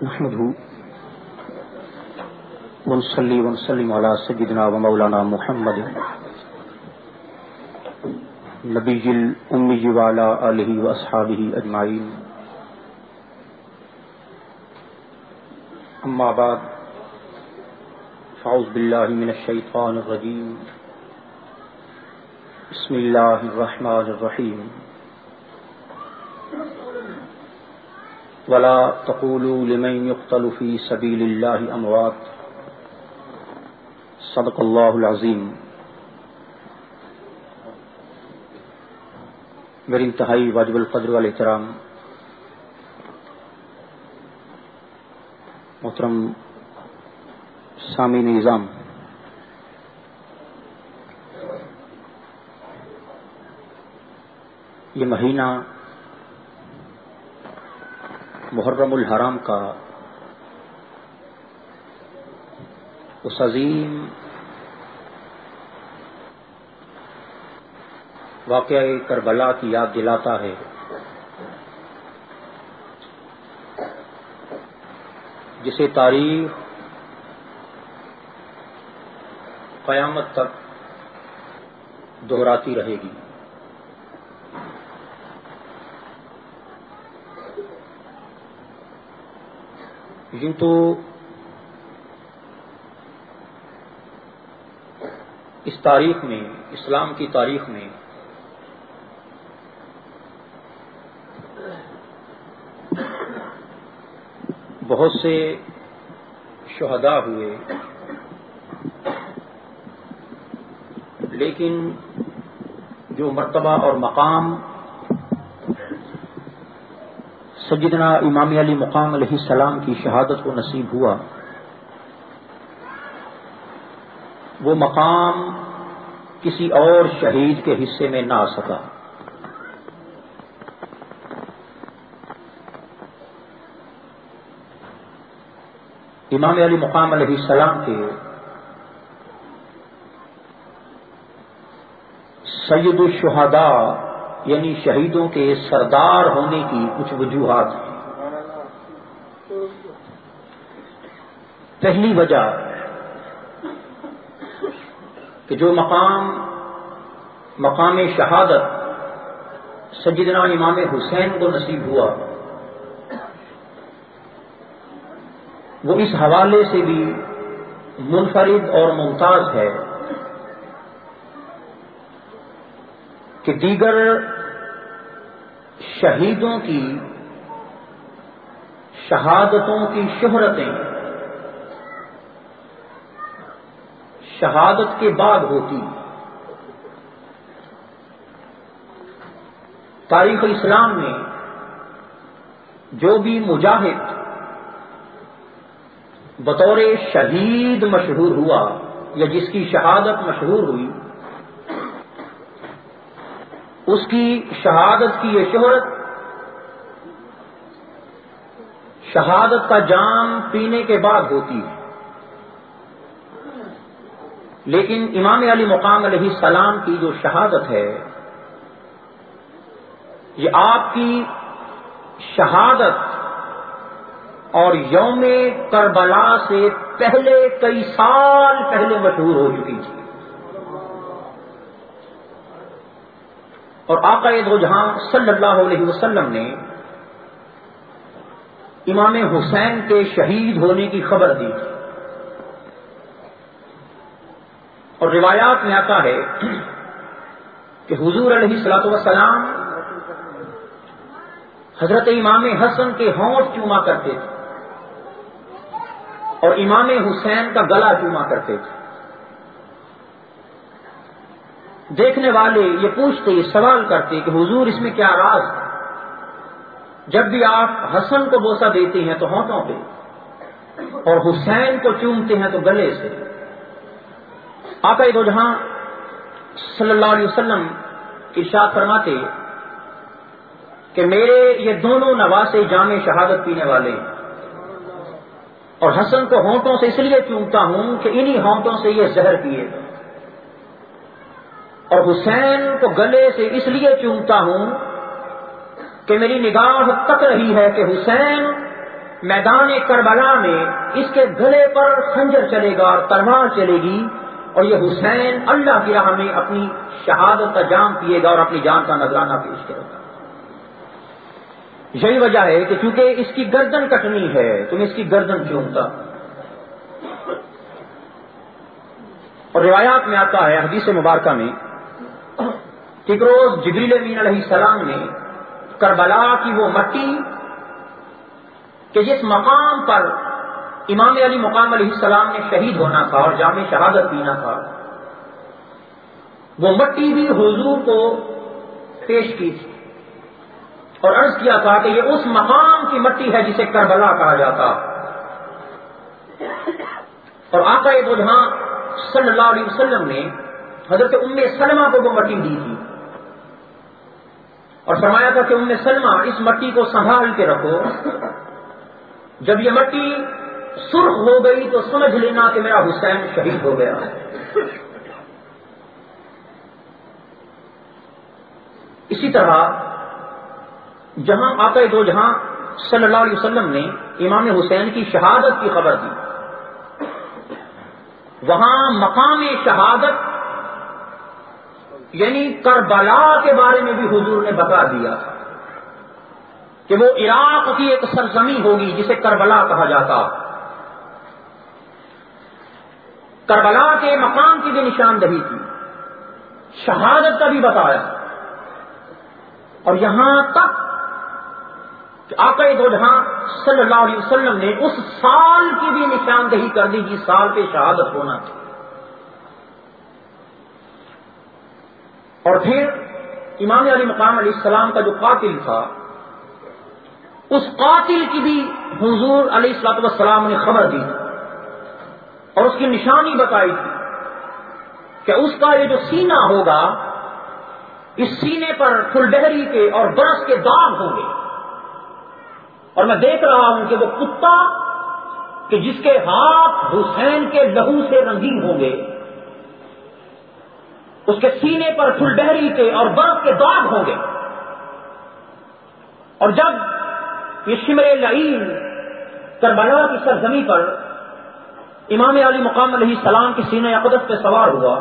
نحمده ونصلي ونسلم على سيدنا ومولانا محمد نبي الأمي وعلى آله وأصحابه أجمعين. أما بعد فأعوذ بالله من الشيطان الرجيم. بسم الله الرحمن الرحيم. ولا تقولوا لمن يقتل في سبيل الله أموات. صدق الله العظيم. میری انتہائی واجب القدر والاحترام محترم سامعین نظام، یہ مہینہ محرم الحرام کا اس عظیم واقعہ کربلا کی یاد دلاتا ہے جسے تاریخ قیامت تک دہراتی رہے گی. یوں تو اس تاریخ میں، اسلام کی تاریخ میں بہت سے شہداء ہوئے، لیکن جو مرتبہ اور مقام سیدنا امام علی مقام علیہ السلام کی شہادت کو نصیب ہوا، وہ مقام کسی اور شہید کے حصے میں نہ آ سکا. امام علی مقام علیہ السلام کے سید الشہداء یعنی شہیدوں کے سردار ہونے کی کچھ وجوہات ہیں. پہلی وجہ کہ جو مقام شہادت سیدنا امام حسین کو نصیب ہوا، وہ اس حوالے سے بھی منفرد اور ممتاز ہے کہ دیگر شہیدوں کی شہادتوں کی شہرتیں شہادت کے بعد ہوتی. تاریخ اسلام میں جو بھی مجاہد بطور شہید مشہور ہوا یا جس کی شہادت مشہور ہوئی، اس کی شہادت کی یہ شہرت شہادت کا جام پینے کے بعد ہوتی ہے. لیکن امام علی مقام علیہ السلام کی جو شہادت ہے، یہ آپ کی شہادت اور یوم کربلا سے پہلے کئی سال پہلے مشہور ہو چکی تھی. اور آقا دو جہاں صلی اللہ علیہ وسلم نے امام حسین کے شہید ہونے کی خبر دی تھی. اور روایات میں آتا ہے کہ حضور علیہ الصلوۃ والسلام حضرت امام حسن کے ہونٹ چوما کرتے تھے اور امام حسین کا گلا چوما کرتے تھے. دیکھنے والے یہ پوچھتے، یہ سوال کرتے کہ حضور اس میں کیا راز ہے؟ جب بھی آپ حسن کو بوسہ دیتے ہیں تو ہونٹوں پہ اور حسین کو چومتے ہیں تو گلے سے. آقا دو جہاں صلی اللہ علیہ وسلم ارشاد فرماتے کہ میرے یہ دونوں نواسے جام شہادت پینے والے ہیں، اور حسن کو ہونٹوں سے اس لیے چومتا ہوں کہ انہی ہونٹوں سے یہ زہر پیے گا، اور حسین کو گلے سے اس لیے چومتا ہوں کہ میری نگاہ تک رہی ہے کہ حسین میدان کربلا میں اس کے گلے پر خنجر چلے گا اور تلوار چلے گی، اور یہ حسین اللہ کی راہ میں اپنی شہادت کا جام پیے گا اور اپنی جان کا نذرانہ پیش کرے گا۔ یہی وجہ ہے کہ چونکہ اس کی گردن کٹنی ہے، تم اس کی گردن چومتا۔ اور روایات میں آتا ہے حدیث مبارکہ میں کہ ایک روز جبریل امین علیہ السلام نے کربلا کی وہ مٹی کہ جس مقام پر امام علی مقام علیہ السلام نے شہید ہونا تھا اور جام شہادت پینا تھا، وہ مٹی بھی حضور کو پیش کی تھی اور عرض کیا تھا کہ یہ اس مقام کی مٹی ہے جسے کربلا کہا جاتا۔ اور آقا دو جہاں صلی اللہ علیہ وسلم نے حضرت ام سلمہ کو وہ مٹی دی تھی اور فرمایا تھا کہ ام سلمہ اس مٹی کو سنبھال کے رکھو، جب یہ مٹی سرخ ہو گئی تو سمجھ لینا کہ میرا حسین شہید ہو گیا۔ اسی طرح جہاں آقا دو جہاں صلی اللہ علیہ وسلم نے امام حسین کی شہادت کی خبر دی، وہاں مقام شہادت یعنی کربلا کے بارے میں بھی حضور نے بتا دیا تھا کہ وہ عراق کی ایک سرزمین ہوگی جسے کربلا کہا جاتا۔ کربلا کے مقام کی بھی نشاندہی کی، شہادت کا بھی بتایا، اور یہاں تک کہ آقا دو جہاں صلی اللہ علیہ وسلم نے اس سال کی بھی نشاندہی کر دی جس سال پہ شہادت ہونا تھی۔ اور پھر امام علی مقام علیہ السلام کا جو قاتل تھا، اس قاتل کی بھی حضور علیہ الصلوۃ والسلام نے خبر دی اور اس کی نشانی بتائی تھی کہ اس کا یہ جو سینہ ہوگا، اس سینے پر پھلڈہری کے اور برس کے داغ ہوں گے، اور میں دیکھ رہا ہوں کہ وہ کتا کہ جس کے ہاتھ حسین کے لہو سے رنگین ہوں گے، اس کے سینے پر پھلڈہری کے اور برف کے داغ ہوں گے، اور جب یہ شمر لعین کربلا کی سرزمین پر امام علی مقام علیہ السلام کی سینہ اقدس پہ سوار ہوا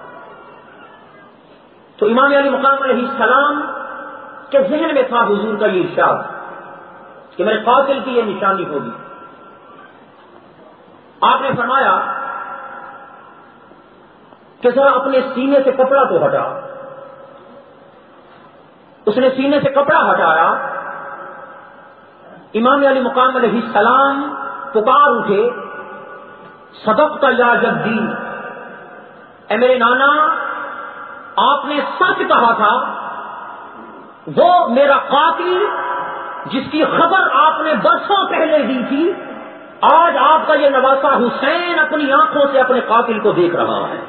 تو امام علی مقام علیہ السلام کے ذہن میں تھا حضور کا یہ ارشاد کہ میرے قاتل کی یہ نشانی ہوگی۔ آپ نے فرمایا کہ ذرا اپنے سینے سے کپڑا تو ہٹا۔ اس نے سینے سے کپڑا ہٹایا، امام علی مقام علیہ السلام پکار اٹھے، صدقت یا جدی، اے میرے نانا، آپ نے سچ کہا تھا، وہ میرا قاتل جس کی خبر آپ نے برسوں پہلے دی تھی، آج آپ کا یہ نواسا حسین اپنی آنکھوں سے اپنے قاتل کو دیکھ رہا ہے۔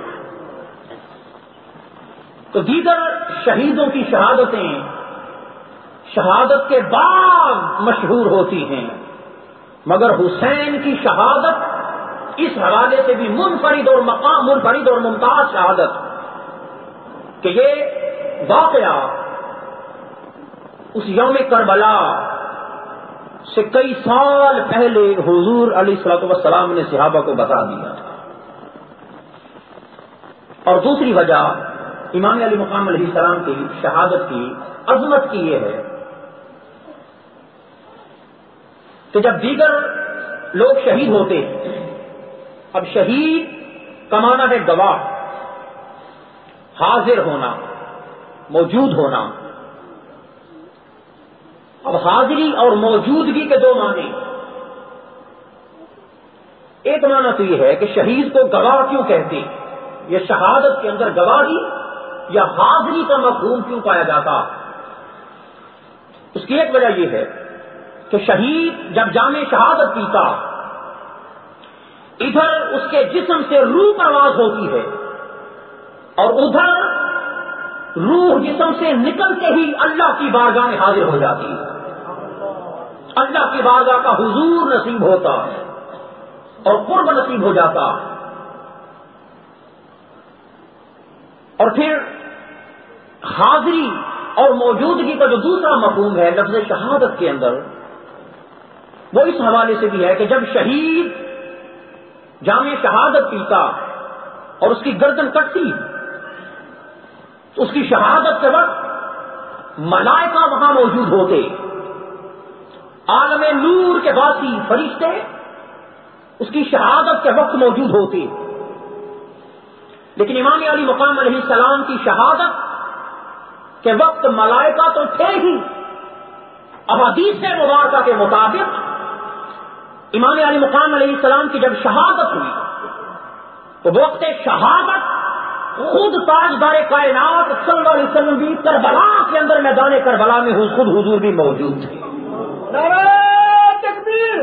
تو دیگر شہیدوں کی شہادتیں شہادت کے بعد مشہور ہوتی ہیں، مگر حسین کی شہادت اس حوالے سے بھی منفرد اور ممتاز شہادت کہ یہ واقعہ اس یوم کربلا سے کئی سال پہلے حضور علیہ الصلوۃ والسلام نے صحابہ کو بتا دیا تھا۔ اور دوسری وجہ امام علی مقام علیہ السلام کی شہادت کی عظمت کی یہ ہے کہ جب دیگر لوگ شہید ہوتے ہیں، اب شہید کا معنی ہے گواہ، حاضر ہونا، موجود ہونا۔ اب حاضری اور موجودگی کے دو معنی، ایک معنی تو یہ ہے کہ شہید کو گواہ کیوں کہتے ہیں، یہ شہادت کے اندر گواہی یا حاضری کا مفہوم کیوں پایا جاتا؟ اس کی ایک وجہ یہ ہے کہ شہید جب جام شہادت پیتا، ادھر اس کے جسم سے روح پرواز ہوتی ہے اور ادھر روح جسم سے نکلتے ہی اللہ کی بارگاہ میں حاضر ہو جاتی ہے، اللہ کی بارگاہ کا حضور نصیب ہوتا ہے اور قرب نصیب ہو جاتا ہے۔ اور پھر حاضری اور موجودگی کا جو دوسرا مفہوم ہے لفظ شہادت کے اندر، وہ اس حوالے سے بھی ہے کہ جب شہید جام شہادت پیتا اور اس کی گردن کٹتی تو اس کی شہادت کے وقت ملائکہ وہاں موجود ہوتے، عالم نور کے واسی فرشتے اس کی شہادت کے وقت موجود ہوتے، لیکن امام علی مقام علیہ السلام کی شہادت کے وقت ملائکہ تو تھے ہی۔ احادیث مبارکہ کے مطابق امام علی مقام علیہ السلام کی جب شہادت ہوئی تو وقت شہادت خود تاجدار کائنات صلی اللہ علیہ وسلم بھی کربلا کے اندر میدان کربلا میں خود حضور بھی موجود تھے۔ نعرہ تکبیر،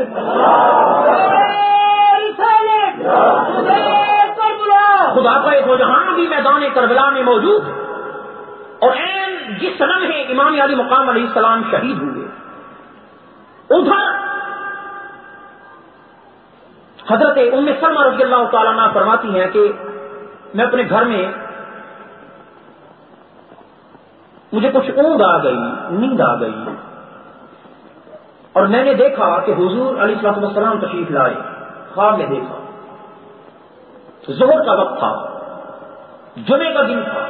خدا کا ایک جہاں بھی میدان کربلا میں موجود، اور جس لمحے امام علی مقام علیہ السلام شہید ہوئے ادھر حضرت ام سلمہ رضی اللہ تعالیٰ عنہ فرماتی ہیں کہ میں اپنے گھر میں مجھے کچھ اونگ آ گئی، نیند آ گئی، اور میں نے دیکھا کہ حضور علیہ الصلوۃ والسلام تشریف لائے۔ خواب میں دیکھا ظہر کا وقت تھا، جمعے کا دن تھا،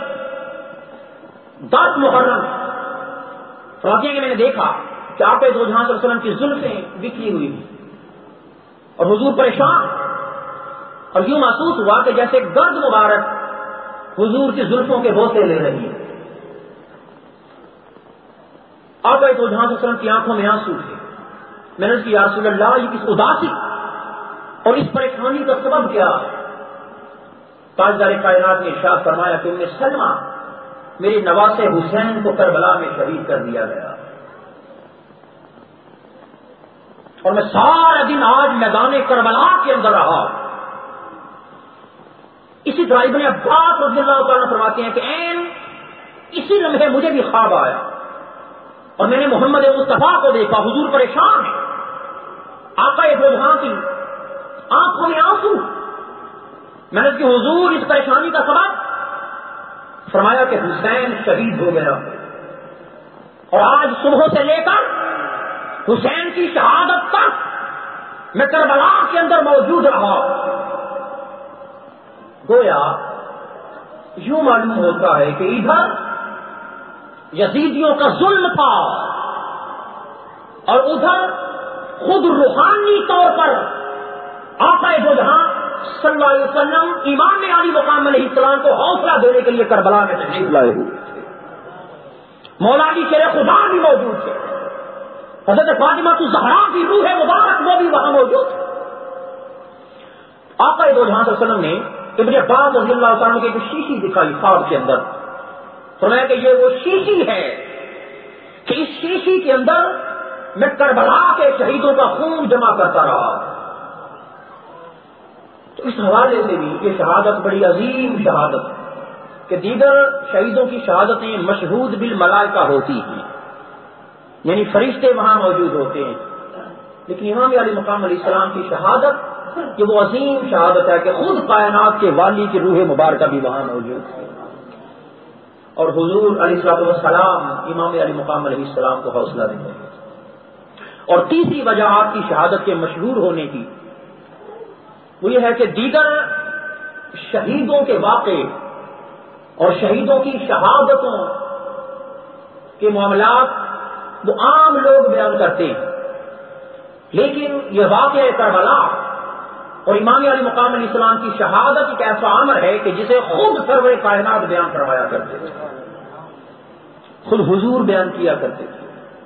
10 محرم۔ فرماتی ہیں کہ میں نے دیکھا کہ آپ دو جہاں صلی اللہ علیہ وسلم کی زلفیں بکھری ہوئی تھی اور حضور پریشان، اور یوں محسوس ہوا کہ جیسے گرد مبارک حضور کی زلفوں کے بوسے لے رہی ہے۔ آپ دو جہاں صلی اللہ علیہ وسلم کی آنکھوں میں آنسو تھے۔ میں نے اس کی یا رسول اللہ یہ کس اداسی اور اس پریشانی کا سبب کیا ہے؟ تاجدار کائنات نے ارشاد فرمایا کہ ام سلمہ میرے نواسے حسین کو کربلا میں شہید کر دیا گیا، اور میں سارا دن آج میدان کربلا کے اندر رہا۔ اسی طرح ابن عباس رضی اللہ تعالیٰ فرماتے ہیں کہ اسی لمحے مجھے بھی خواب آیا اور میں نے محمد مصطفیٰ کو دیکھا، حضور پریشان ہے، آقا دو جہاں کی آنکھوں میں آنسو۔ میں نے اس کی حضور اس پریشانی کا سبب فرمایا کہ حسین شہید ہو گیا، اور آج صبح سے لے کر حسین کی شہادت تک میں کربلا کے اندر موجود رہا۔ گویا یوں معلوم ہوتا ہے کہ ادھر یزیدیوں کا ظلم تھا اور ادھر خود روحانی طور پر آقا دو جہاں صلی اللہ علیہ وسلم امام علی مقام علیہ السلام کو حوصلہ دینے کے لیے کربلا میں تشریف لائے ہوئے تھے۔ مولا علی شیر خدا بھی موجود تھے، حضرت فاطمہ الزہرا کی روح مبارک وہ بھی وہاں موجود تھے۔ آقا دو جہاں صلی اللہ علیہ وسلم نے ابن عباس رضی اللہ تعالیٰ کی ایک شیشی دکھائی خواب کے اندر، فرمایا کہ یہ وہ شیشی ہے کہ اس شیشی کے اندر میں کربلا کے شہیدوں کا خون جمع کرتا رہا۔ تو اس حوالے سے بھی یہ شہادت بڑی عظیم شہادت کہ دیگر شہیدوں کی شہادتیں مشہود بالملائکہ ہوتی ہیں، یعنی فرشتے وہاں موجود ہوتے ہیں، لیکن امام علی مقام علیہ السلام کی شہادت کہ وہ عظیم شہادت ہے کہ خود کائنات کے والی کی روح مبارکہ بھی وہاں موجود ہے، اور حضور علیہ السلام امام علی مقام علیہ السلام کو حوصلہ دیتے ہیں۔ اور تیسری وجہ آپ کی شہادت کے مشہور ہونے کی وہ یہ ہے کہ دیگر شہیدوں کے واقعے اور شہیدوں کی شہادتوں کے معاملات وہ عام لوگ بیان کرتے ہیں، لیکن یہ واقعہ کربلا اور امام علی مقام علیہ السلام کی شہادت ایک ایسا امر ہے کہ جسے خود سرور کائنات بیان کروایا کرتے تھے، خود حضور بیان کیا کرتے تھے۔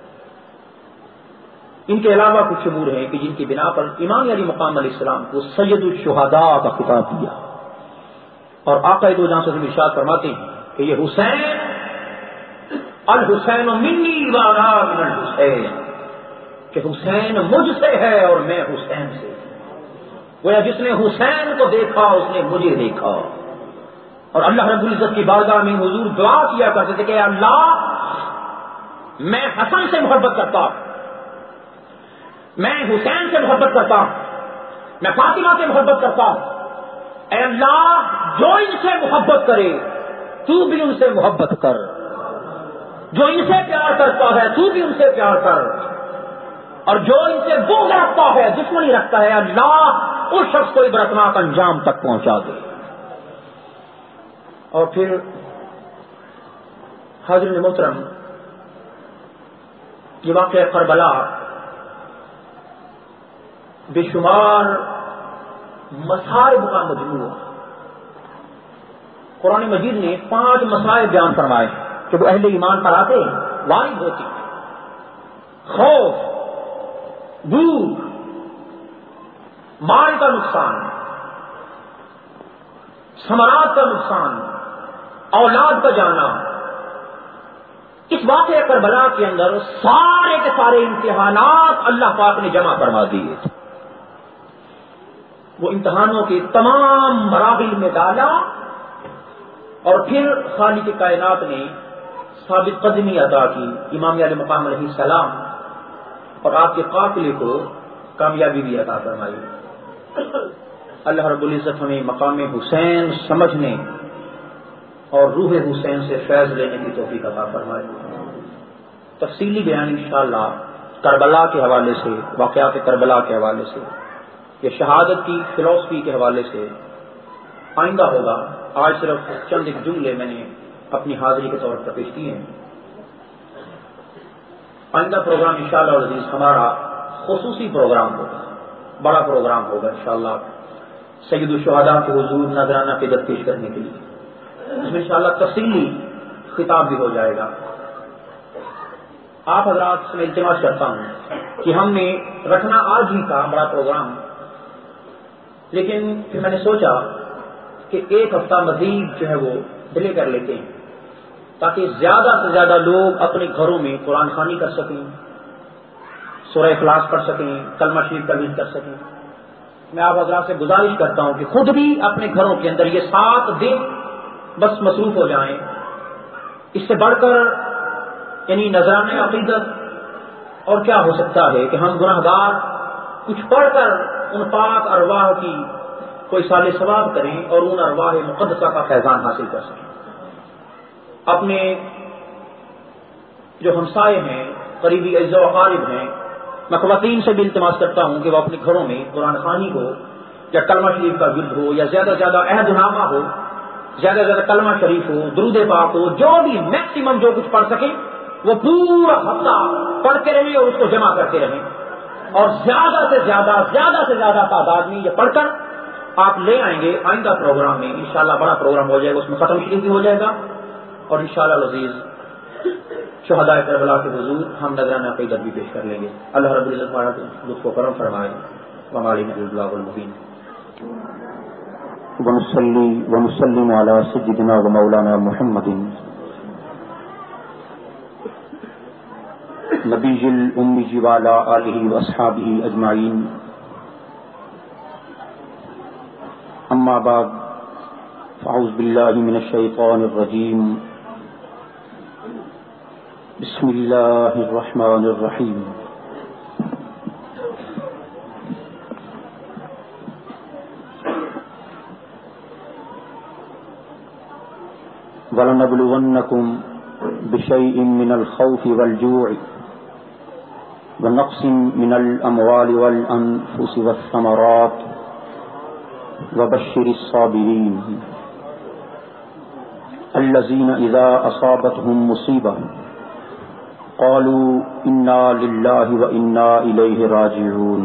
ان کے علاوہ کچھ امور ہیں کہ جن کی بنا پر امام علی مقام علیہ السلام کو سید الشہداء کا خطاب دیا، اور آقا دو جہاں سے ارشاد فرماتے ہیں کہ یہ حسین الحسین منی وانا من الحسین، کہ حسین مجھ سے ہے اور میں حسین سے۔ گویا جس نے حسین کو دیکھا اس نے مجھے دیکھا، اور اللہ رب العزت کی بارگاہ میں حضور دعا کیا کرتے تھے کہ اللہ میں حسن سے محبت کرتا ہوں، میں حسین سے محبت کرتا ہوں، میں فاطمہ سے محبت کرتا ہوں، اے اللہ جو ان سے محبت کرے تو بھی ان سے محبت کر، جو ان سے پیار کرتا ہے تو بھی ان سے پیار کر۔ اور جو ان سے بغض رکھتا ہے، دشمنی رکھتا ہے، اللہ اس شخص کو عبرتناک انجام تک پہنچا دے۔ اور پھر حاضرین محترم، یہ واقعہ کربلا بے شمار مصائب کا مجموعہ۔ قرآن مجید نے 5 مصائب بیان فرمائے کہ وہ اہل ایمان پر آتے وارد ہوتی: خوف، بھوک، مال کا نقصان، ثمرات کا نقصان، اولاد کا جانا۔ اس واقعہ کربلا کے اندر سارے کے سارے امتحانات اللہ پاک نے جمع فرما دیے۔ وہ امتحانوں کے تمام مراحل میں ڈالا، اور پھر خالق کائنات نے ثابت قدمی عطا کی، امام علیہ مقام علیہ السلام اور آپ کے قافلے کو کامیابی بھی عطا فرمائی۔ اللہ رب العزت ہمیں مقام حسین سمجھنے اور روح حسین سے فیض لینے کی توفیق عطا فرمائے۔ تفصیلی بیان انشاءاللہ کربلا کے حوالے سے، واقعات کربلا کے حوالے سے، یہ شہادت کی فلسفی کے حوالے سے آئندہ ہوگا۔ آج صرف چند ایک جملے میں نے اپنی حاضری کے طور پر پیش کیے ہیں۔ آئندہ پروگرام انشاءاللہ العزیز ہمارا خصوصی پروگرام ہوگا، بڑا پروگرام ہوگا انشاءاللہ، سید الشہداء کے حضور نذرانہ عقیدت پیش کرنے کے لیے۔ اس میں انشاءاللہ تفصیلی خطاب بھی ہو جائے گا۔ آپ حضرات سے میں التماس کرتا ہوں کہ ہم نے رکھنا آج ہی تھا بڑا پروگرام، لیکن پھر میں نے سوچا کہ ایک ہفتہ مزید جو ہے وہ ڈیلے کر لیتے ہیں تاکہ زیادہ سے زیادہ لوگ اپنے گھروں میں قرآن خوانی کر سکیں، سورہ اخلاص پڑھ سکیں، کلمہ شریف تلاوت کر سکیں۔ میں آپ حضرات سے گزارش کرتا ہوں کہ خود بھی اپنے گھروں کے اندر یہ 7 دن بس مصروف ہو جائیں۔ اس سے بڑھ کر یعنی نذرانہ عقیدت اور کیا ہو سکتا ہے کہ ہم گناہگار کچھ پڑھ کر ان پاک ارواح کی کوئی سال ثواب کریں اور ان ارواح مقدسہ کا فیضان حاصل کر سکیں۔ اپنے جو ہمسائے ہیں، قریبی اعزا و اقارب ہیں، میں خواتین سے بھی التماس کرتا ہوں کہ وہ اپنے گھروں میں قرآن خوانی ہو یا کلمہ شریف کا ورد ہو یا زیادہ سے زیادہ عہد نامہ ہو، زیادہ سے زیادہ کلمہ شریف ہو، درود پاک ہو، جو بھی میکسیمم جو کچھ پڑھ سکیں وہ پورا ہفتہ پڑھتے رہیں اور اس کو جمع کرتے رہیں، اور زیادہ سے زیادہ تعداد میں یہ پڑھ کر آپ لے آئیں گے۔ آئندہ پروگرام میں انشاءاللہ بڑا پروگرام ہو جائے گا، اس میں ختم شریف بھی ہو جائے گا، اور انشاءاللہ العزیز شہداء کربلا کے حضور ہم نذرانہ عقیدت بھی پیش کر لیں گے۔ اللہ رب العزت ہمارا لطف و کرم فرمائے۔ وعلی اللہ المبین۔ ونصلي ونسلم على سيدنا ومولانا محمد نبي الأمي وعلى آله وأصحابه أجمعين، أما بعد، فأعوذ بالله من الشيطان الرجيم، بسم الله الرحمن الرحيم۔ وَلَنَبْلُوَنَّكُمْ بِشَيْءٍ مِّنَ الْخَوْفِ وَالْجُوعِ وَنَقْصٍ مِّنَ الْأَمْوَالِ وَالْأَنفُسِ وَالثَّمَرَاتِ وَبَشِّرِ الصَّابِرِينَ الَّذِينَ إِذَا أَصَابَتْهُم مُّصِيبَةٌ قَالُوا إِنَّا لِلَّهِ وَإِنَّا إِلَيْهِ رَاجِعُونَ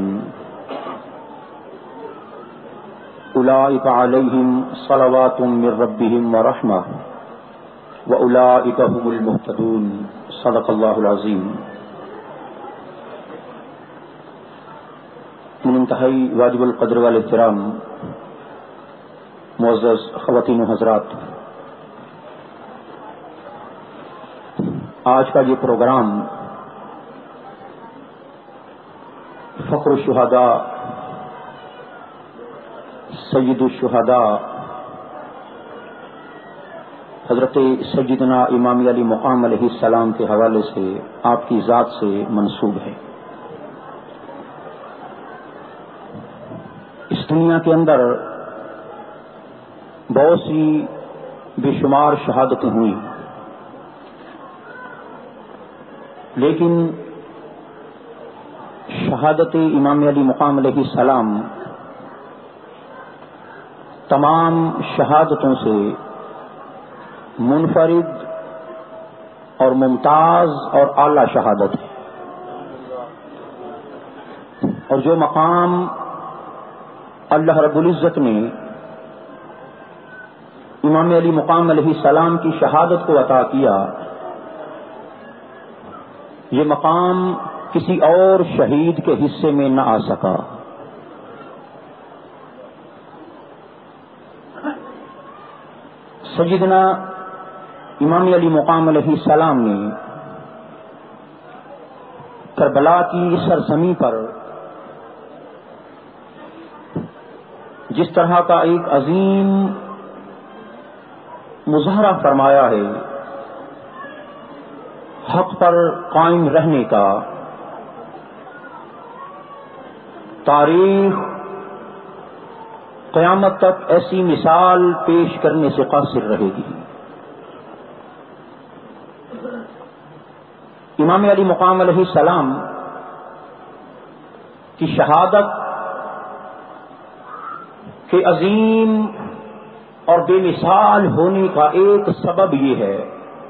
أُولَئِكَ عَلَيْهِمْ صَلَوَاتٌ مِّن رَّبِّهِمْ وَرَحْمَةٌ وَأُولَئِكَ هُمُ الْمُهْتَدُونَ۔ صدق اللہ العظیم۔ من انتہائی واجب القدر والاحترام معزز خواتین و حضرات، آج کا یہ پروگرام فخر الشہداء سید الشہداء حضرت سیدنا امام علی مقام علیہ السلام کے حوالے سے آپ کی ذات سے منسوب ہے۔ اس دنیا کے اندر بہت سی بے شمار شہادتیں ہوئی، لیکن شہادت امام علی مقام علیہ السلام تمام شہادتوں سے منفرد اور ممتاز اور اعلی شہادت ہے، اور جو مقام اللہ رب العزت نے امام علی مقام علیہ السلام کی شہادت کو عطا کیا، یہ مقام کسی اور شہید کے حصے میں نہ آ سکا۔ سیدنا امام علی مقام علیہ السلام نے کربلا کی سرزمین پر جس طرح کا ایک عظیم مظاہرہ فرمایا ہے حق پر قائم رہنے کا، تاریخ قیامت تک ایسی مثال پیش کرنے سے قاصر رہے گی۔ امام علی مقام علیہ السلام کی شہادت کے عظیم اور بے مثال ہونے کا ایک سبب یہ ہے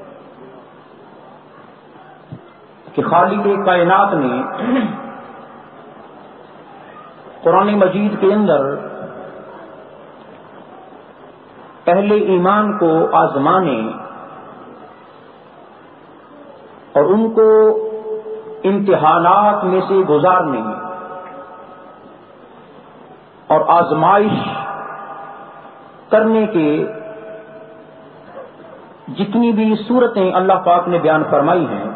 کہ خالق کائنات نے قرآن مجید کے اندر اہل ایمان کو آزمانے اور ان کو امتحانات میں سے گزارنے اور آزمائش کرنے کے جتنی بھی صورتیں اللہ پاک نے بیان فرمائی ہیں،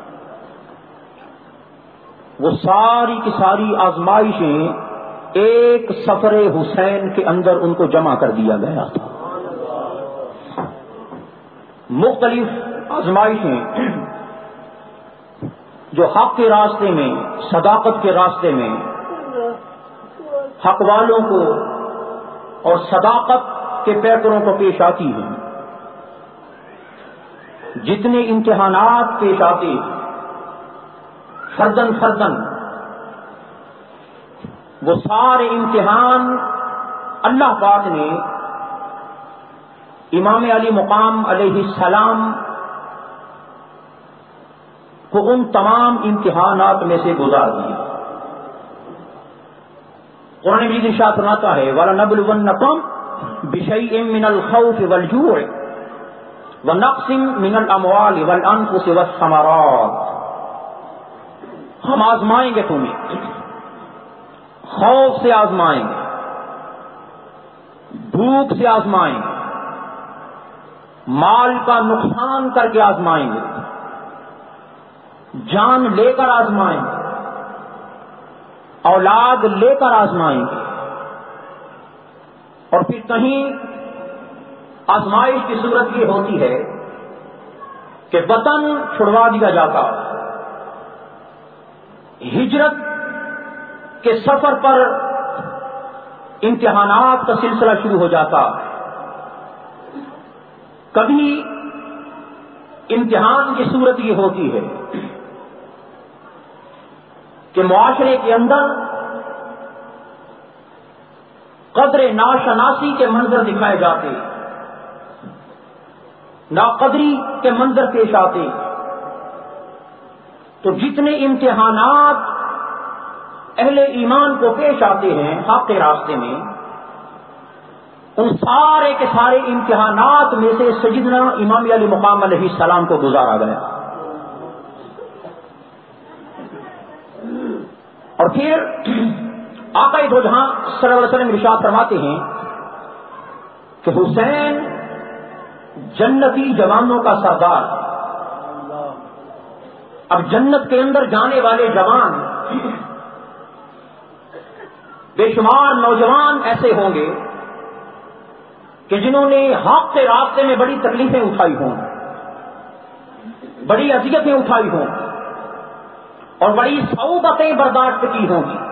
وہ ساری کی ساری آزمائشیں ایک سفر حسین کے اندر ان کو جمع کر دیا گیا تھا۔ مختلف آزمائشیں جو حق کے راستے میں، صداقت کے راستے میں حق والوں کو اور صداقت کے پیکروں کو پیش آتی ہیں، جتنے امتحانات پیش آتے ہیں فردن فردن، وہ سارے امتحان اللہ پاک نے امام علی مقام علیہ السلام کو ان تمام امتحانات میں سے گزار دیا۔ قرآن مجید ارشاد فرماتا ہے وَلَنَبْلُوَنَّكُمْ بِشَيْءٍ مِّنَ الْخَوْفِ وَالْجُوعِ وَنَقْصٍ مِّنَ الْأَمْوَالِ وَالْأَنفُسِ وَالثَّمَرَاتِ، ہم آزمائیں گے تمہیں، خوف سے آزمائیں گے، بھوک سے آزمائیں گے، مال کا نقصان کر کے آزمائیں گے، جان لے کر آزمائیں گے، اولاد لے کر آزمائیں گے، اور پھر کہیں آزمائش کی صورت یہ ہوتی ہے کہ وطن چھڑوا دیا جاتا، ہجرت کے سفر پر امتحانات کا سلسلہ شروع ہو جاتا۔ کبھی امتحان کی صورت یہ ہوتی ہے کہ معاشرے کے اندر قدر ناشناسی کے منظر دکھائے جاتے، ناقدری کے منظر پیش آتے، تو جتنے امتحانات اہل ایمان کو پیش آتے ہیں حق کے راستے میں، ان سارے کے سارے امتحانات میں سے سیدنا امام علی مقام علیہ السلام کو گزارا گیا۔ اور پھر آقا دو جہاں صلی اللہ علیہ وسلم ارشاد فرماتے ہیں کہ حسین جنتی جوانوں کا سردار۔ اب جنت کے اندر جانے والے جوان بے شمار نوجوان ایسے ہوں گے کہ جنہوں نے حق کے راستے میں بڑی تکلیفیں اٹھائی ہوں، بڑی اذیتیں اٹھائی ہوں، اور بڑی صعوبتیں برداشت کی ہوں گی۔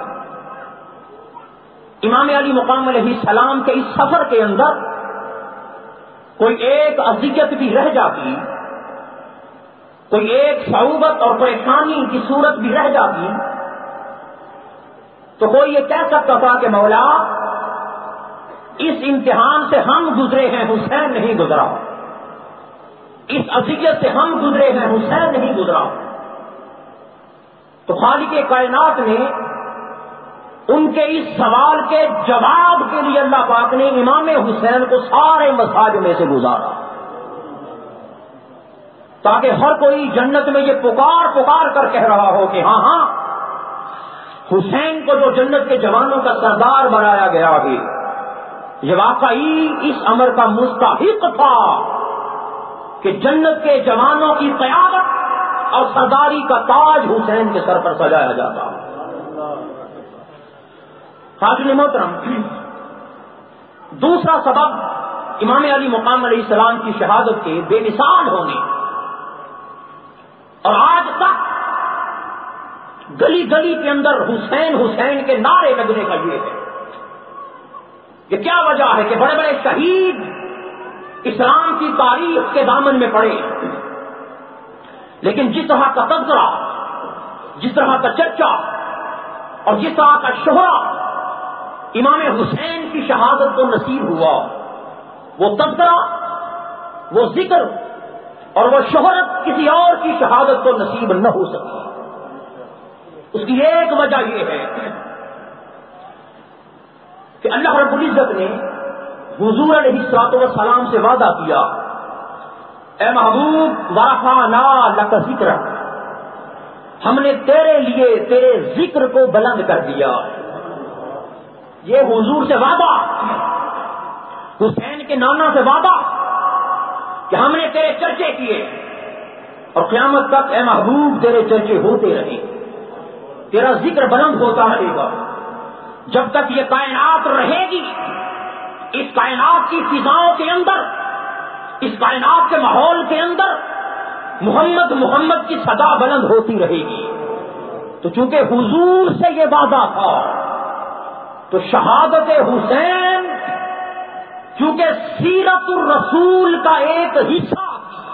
امام علی مقام علیہ السلام کے اس سفر کے اندر کوئی ایک اذیت بھی رہ جاتی، کوئی ایک صعوبت اور پریشانی کی صورت بھی رہ جاتی، تو کوئی یہ کہہ سکتا تھا کہ مولا اس امتحان سے ہم گزرے ہیں، حسین نہیں گزرا، اس اذیت سے ہم گزرے ہیں، حسین نہیں گزرا. تو خالق کائنات نے ان کے اس سوال کے جواب کے لیے اللہ پاک نے امام حسین کو سارے مصائب میں سے گزارا، تاکہ ہر کوئی جنت میں یہ پکار پکار کر کہہ رہا ہو کہ ہاں ہاں حسین کو جو جنت کے جوانوں کا سردار بنایا گیا ہے یہ واقعی اس امر کا مستحق تھا کہ جنت کے جوانوں کی قیادت اور سرداری کا تاج حسین کے سر پر سجایا جاتا. حاضرین محترم، دوسرا سبب امام علی مقام علیہ السلام کی شہادت کے بے مثال ہونے اور آج تک گلی گلی کے اندر حسین حسین کے نعرے لگنے کا یہ ہے. یہ کیا وجہ ہے کہ بڑے بڑے شہید اسلام کی تاریخ کے دامن میں پڑے، لیکن جس طرح کا تذکرہ، جس طرح کا چرچا اور جس طرح کا شہرہ امام حسین کی شہادت کو نصیب ہوا، وہ تذکرہ، وہ ذکر اور وہ شہرت کسی اور کی شہادت کو نصیب نہ ہو سکی. اس کی ایک وجہ یہ ہے کہ اللہ رب العزت نے حضور علیہ الصلوۃ والسلام سے وعدہ کیا، اے محبوب ورفعنا لک ذکرک، ہم نے تیرے لیے تیرے ذکر کو بلند کر دیا. یہ حضور سے وعدہ، حسین کے نانا سے وعدہ کہ ہم نے تیرے چرچے کیے اور قیامت تک اے محبوب تیرے چرچے ہوتے رہے، تیرا ذکر بلند ہوتا رہے گا جب تک یہ کائنات رہے گی. اس کائنات کی فضاؤں کے اندر، اس کائنات کے ماحول کے اندر محمد محمد کی صدا بلند ہوتی رہے گی. تو چونکہ حضور سے یہ وعدہ تھا تو شہادت حسین چونکہ سیرت الرسول کا ایک حصہ،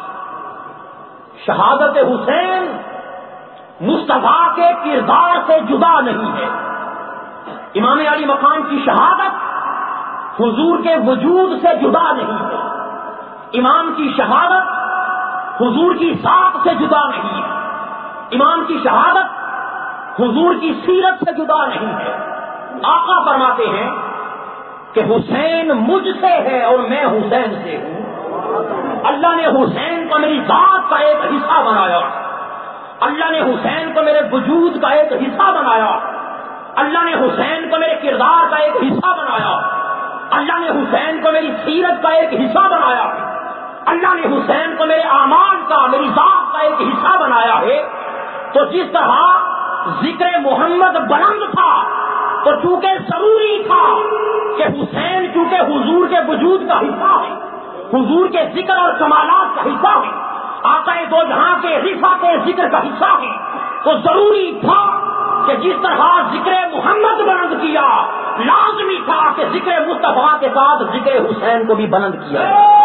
شہادت حسین مصطفیٰ کے کردار سے جدا نہیں ہے. امام علی مقام کی شہادت حضور کے وجود سے جدا نہیں ہے. امام کی شہادت حضور کی ذات سے جدا نہیں ہے. امام کی شہادت حضور کی سیرت سے جدا نہیں ہے. آقا فرماتے ہیں کہ حسین مجھ سے ہے اور میں حسین سے ہوں. اللہ نے حسین کو میری ذات کا ایک حصہ بنایا، اللہ نے حسین کو میرے وجود کا ایک حصہ بنایا، اللہ نے حسین کو میرے کردار کا ایک حصہ بنایا، اللہ نے حسین کو میری سیرت کا ایک حصہ بنایا، اللہ نے حسین کو میرے اعمال کا، میری ذات کا ایک حصہ بنایا ہے. تو جس طرح ذکر محمد بلند تھا تو چونکہ ضروری تھا کہ حسین چونکہ حضور کے وجود کا حصہ ہے، حضور کے ذکر اور کمالات کا حصہ ہے، آقا دو جہاں کے رفعت ذکر کا حصہ ہے، تو ضروری تھا کہ جس طرح ذکر محمد بلند کیا لازمی تھا کہ ذکر مصطفیٰ کے ساتھ ذکر حسین کو بھی بلند کیا.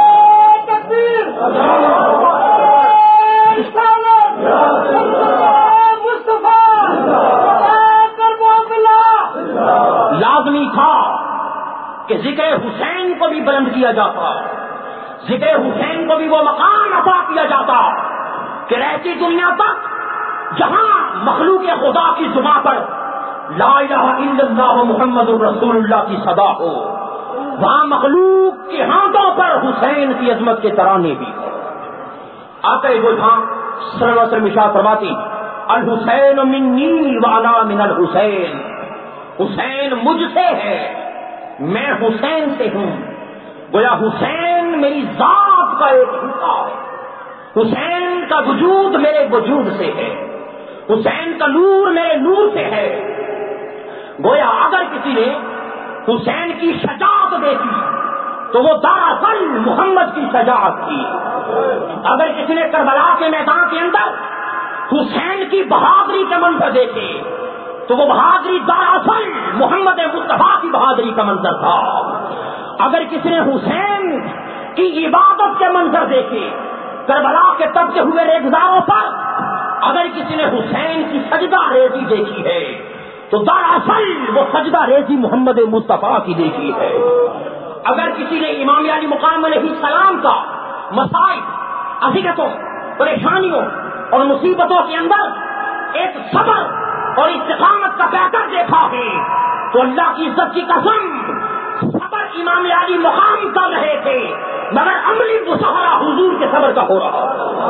لازمی تھا کہ ذکر حسین کو بھی بلند کیا جاتا، ذکر حسین کو بھی وہ مقام عطا کیا جاتا کہ رہتی دنیا تک جہاں مخلوق خدا کی زبان پر لا الہ الا اللہ محمد الرسول اللہ کی صدا ہو، وہاں مخلوق کے ہاتھوں پر حسین کی عظمت کے ترانے بھی ہو. آقا وہ جہاں صلی اللہ علیہ وسلم ارشاد فرماتی الحسین منی وانا من الحسین، حسین مجھ سے ہے میں حسین سے ہوں. گویا حسین میری ذات کا ایک حصہ ہے، حسین کا وجود میرے وجود سے ہے، حسین کا نور میرے نور سے ہے. گویا اگر کسی نے حسین کی شجاعت دیکھی تو وہ دراصل محمد کی شجاعت تھی. اگر کسی نے کربلا کے میدان کے اندر حسین کی بہادری کے منظر دیکھے تو وہ بہادری دراصل محمد مصطفیٰ کی بہادری کا منظر تھا. اگر کسی نے حسین کی عبادت کے منظر دیکھے کربلا کے تبتے ہوئے ریگزاروں پر، اگر کسی نے حسین کی سجدہ ریزی دیکھی ہے تو دراصل وہ سجدہ ریزی محمد مصطفیٰ کی دیکھی ہے. اگر کسی نے امام علی مقام علیہ السلام کا مسائل، اذیتوں، پریشانیوں اور مصیبتوں کے اندر ایک صبر اور استقامت کا پیکر دیکھا ہے تو اللہ کی عزت کی قسم صبر امام علی مقام کر رہے تھے، مگر عملی مظاہرہ حضور کے صبر کا ہو رہا.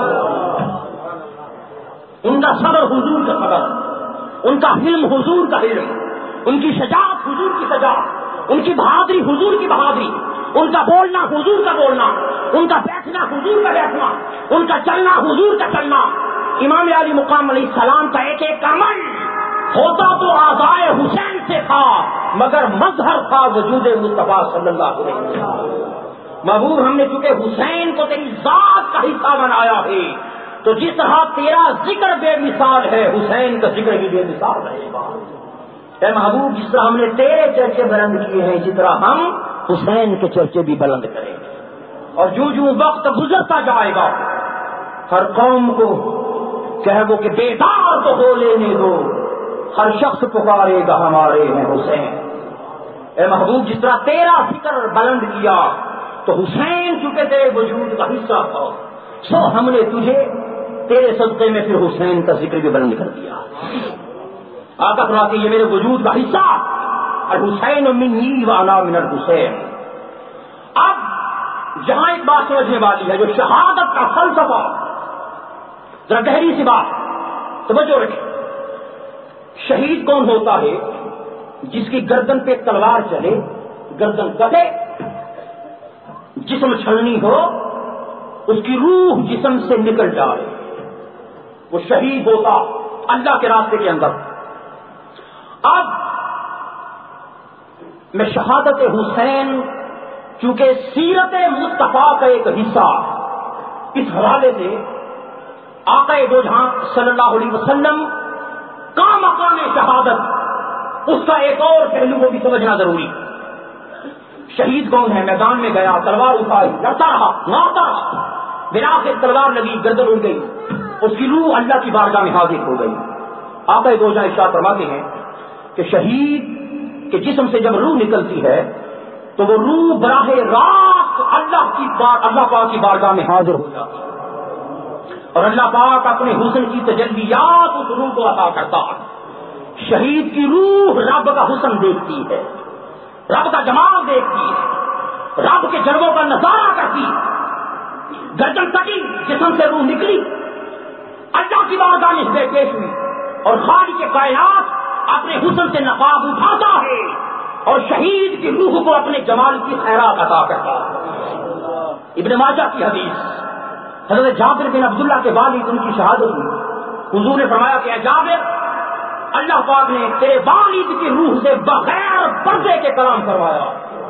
ان کا صبر حضور کا صبر، ان کا حلم حضور کا حلم، ان کی شجاعت حضور کی شجاعت، ان کی بہادری حضور کی بہادری، ان کا بولنا حضور کا بولنا، ان کا بیٹھنا حضور کا بیٹھنا، ان کا چلنا حضور کا چلنا. امام علی مقام علیہ السلام کا ایک ایک عمل ہوتا تو آزائے حسین سے تھا، مگر مظہر تھا وجود مصطفیٰ صلی اللہ علیہ وسلم. محبوب، ہم نے چونکہ حسین کو تیری ذات کا حصہ بنایا ہے تو جس طرح تیرا ذکر بے مثال ہے، حسین کا ذکر بھی بے مثال رہے گا. اے محبوب، جس طرح ہم نے تیرے چرچے بلند کیے ہیں، اسی طرح ہم حسین کے چرچے بھی بلند کریں گے. اور جو وقت گزرتا جائے گا، ہر قوم کو کہہ وہ کہ بیدار تو ہو لینے دو، ہر شخص پکارے گا ہمارے ہیں حسین. اے محبوب، جس طرح تیرا ذکر بلند کیا تو حسین چونکہ تیرے وجود کا حصہ تھا، سو ہم نے تجھے تیرے صدقے میں پھر حسین کا ذکر بھی بلند کر دیا. آقا فرماتے یہ میرے وجود کا حصہ، الحسین منی وانا من الحسین. اب جہاں ایک بات سمجھنے والی ہے، جو شہادت کا فلسفہ، ذرا گہری سی بات توجہ رکھیں. شہید کون ہوتا ہے؟ جس کی گردن پہ تلوار چلے، گردن کٹے، جسم چھلنی ہو، اس کی روح جسم سے نکل جائے، وہ شہید ہوتا اللہ کے راستے کے اندر. اب میں شہادت حسین چونکہ سیرت مصطفیٰ کا ایک حصہ، اس حوالے سے آقا دو جہاں صلی اللہ علیہ وسلم کا مقام شہادت، اس کا ایک اور پہلو کو بھی سمجھنا ضروری. شہید کون ہے؟ میدان میں گیا، تلوار اٹھائی، لڑتا رہا، مارتا رہا، بنا سے تلوار لگی، گردن اڑ گئی، اس کی روح اللہ کی بارگاہ میں حاضر ہو گئی. آقا دو جہاں ارشاد فرماتے ہیں کہ شہید کے جسم سے جب روح نکلتی ہے تو وہ روح براہ راست اللہ پاک کی بارگاہ میں حاضر ہو جاتی ہے، اور اللہ پاک اپنے حسن کی تجلیات اس روح کو عطا کرتا ہے. شہید کی روح رب کا حسن دیکھتی ہے، رب کا جمال دیکھتی ہے، رب کے جلووں کا نظارہ کرتی ہے. گردن کٹی، جسم سے روح نکلی، اللہ کی بارگاہ میں سے پیش ہوئی، اور خالق کے کائنات اپنے حسن سے نقاب اٹھاتا ہے اور شہید کی روح کو اپنے جمال کی خیرات عطا کرتا ہے. ابن ماجہ کی حدیث، حضرت جابر بن عبداللہ کے والد ان کی شہادت ہوئی. حضور نے فرمایا کہ اے جابر، اللہ پاک نے تیرے والد کی روح سے بغیر پردے کے کلام کروایا،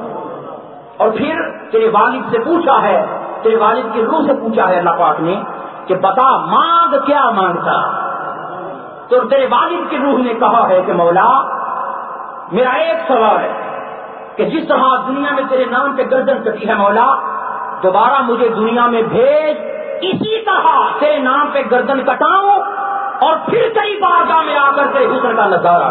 اور پھر تیرے والد سے پوچھا ہے، تیرے والد کی روح سے پوچھا ہے اللہ پاک نے کہ بتا مانگ کیا مانگتا. تو تیرے والد کی روح نے کہا ہے کہ مولا، میرا ایک سوال ہے کہ جس طرح دنیا میں تیرے نام پہ گردن کٹی ہے مولا، دوبارہ مجھے دنیا میں بھیج، اسی طرح تیرے نام پہ گردن کٹاؤں اور پھر کئی بارگاہ میں آ کر تیرے حسن کا نظارہ.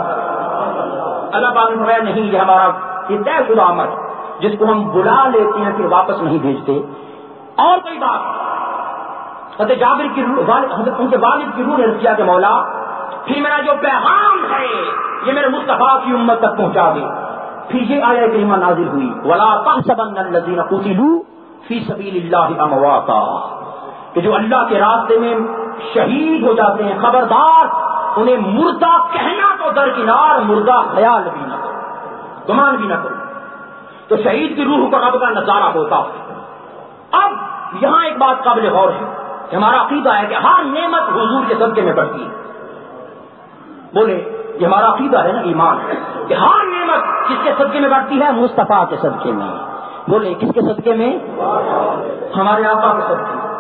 اللہ پاک نے فرمایا نہیں، یہ ہمارا یہ طے شدہ عمل، جس کو ہم بلا لیتے ہیں پھر واپس نہیں بھیجتے. اور کوئی بات، حضرت جابر کی روح، حضرت ان کے والد کی روح نے کیا کہ مولا، پھر میرا جو پیغام ہے یہ میرے مصطفیٰ کی امت تک پہنچا دے. پھر یہ آیت کریمہ نازل ہوئی، وَلَا تَحْسَبَنَّ الَّذِينَ قُتِلُوا فِي سَبِيلِ اللَّهِ أَمْوَاتًا، کہ جو اللہ کے راستے میں شہید ہو جاتے ہیں، خبردار انہیں مردہ کہنا تو درکنار، مردہ خیال بھی نہ کرو، گمان بھی نہ کرو. تو شہید کی روح کو رب کا نظارہ ہوتا ہے. اب یہاں ایک بات قابل غور ہے کہ ہمارا عقیدہ ہے کہ ہر نعمت حضور کے صدقے میں بڑھتی ہے. بولے یہ ہمارا عقیدہ ہے نا، ایمان ہے کہ ہر نعمت کس کے صدقے میں بڑھتی ہے؟ مصطفیٰ کے صدقے میں. بولے کس کے صدقے میں؟ ہمارے آقا کے صدقے میں.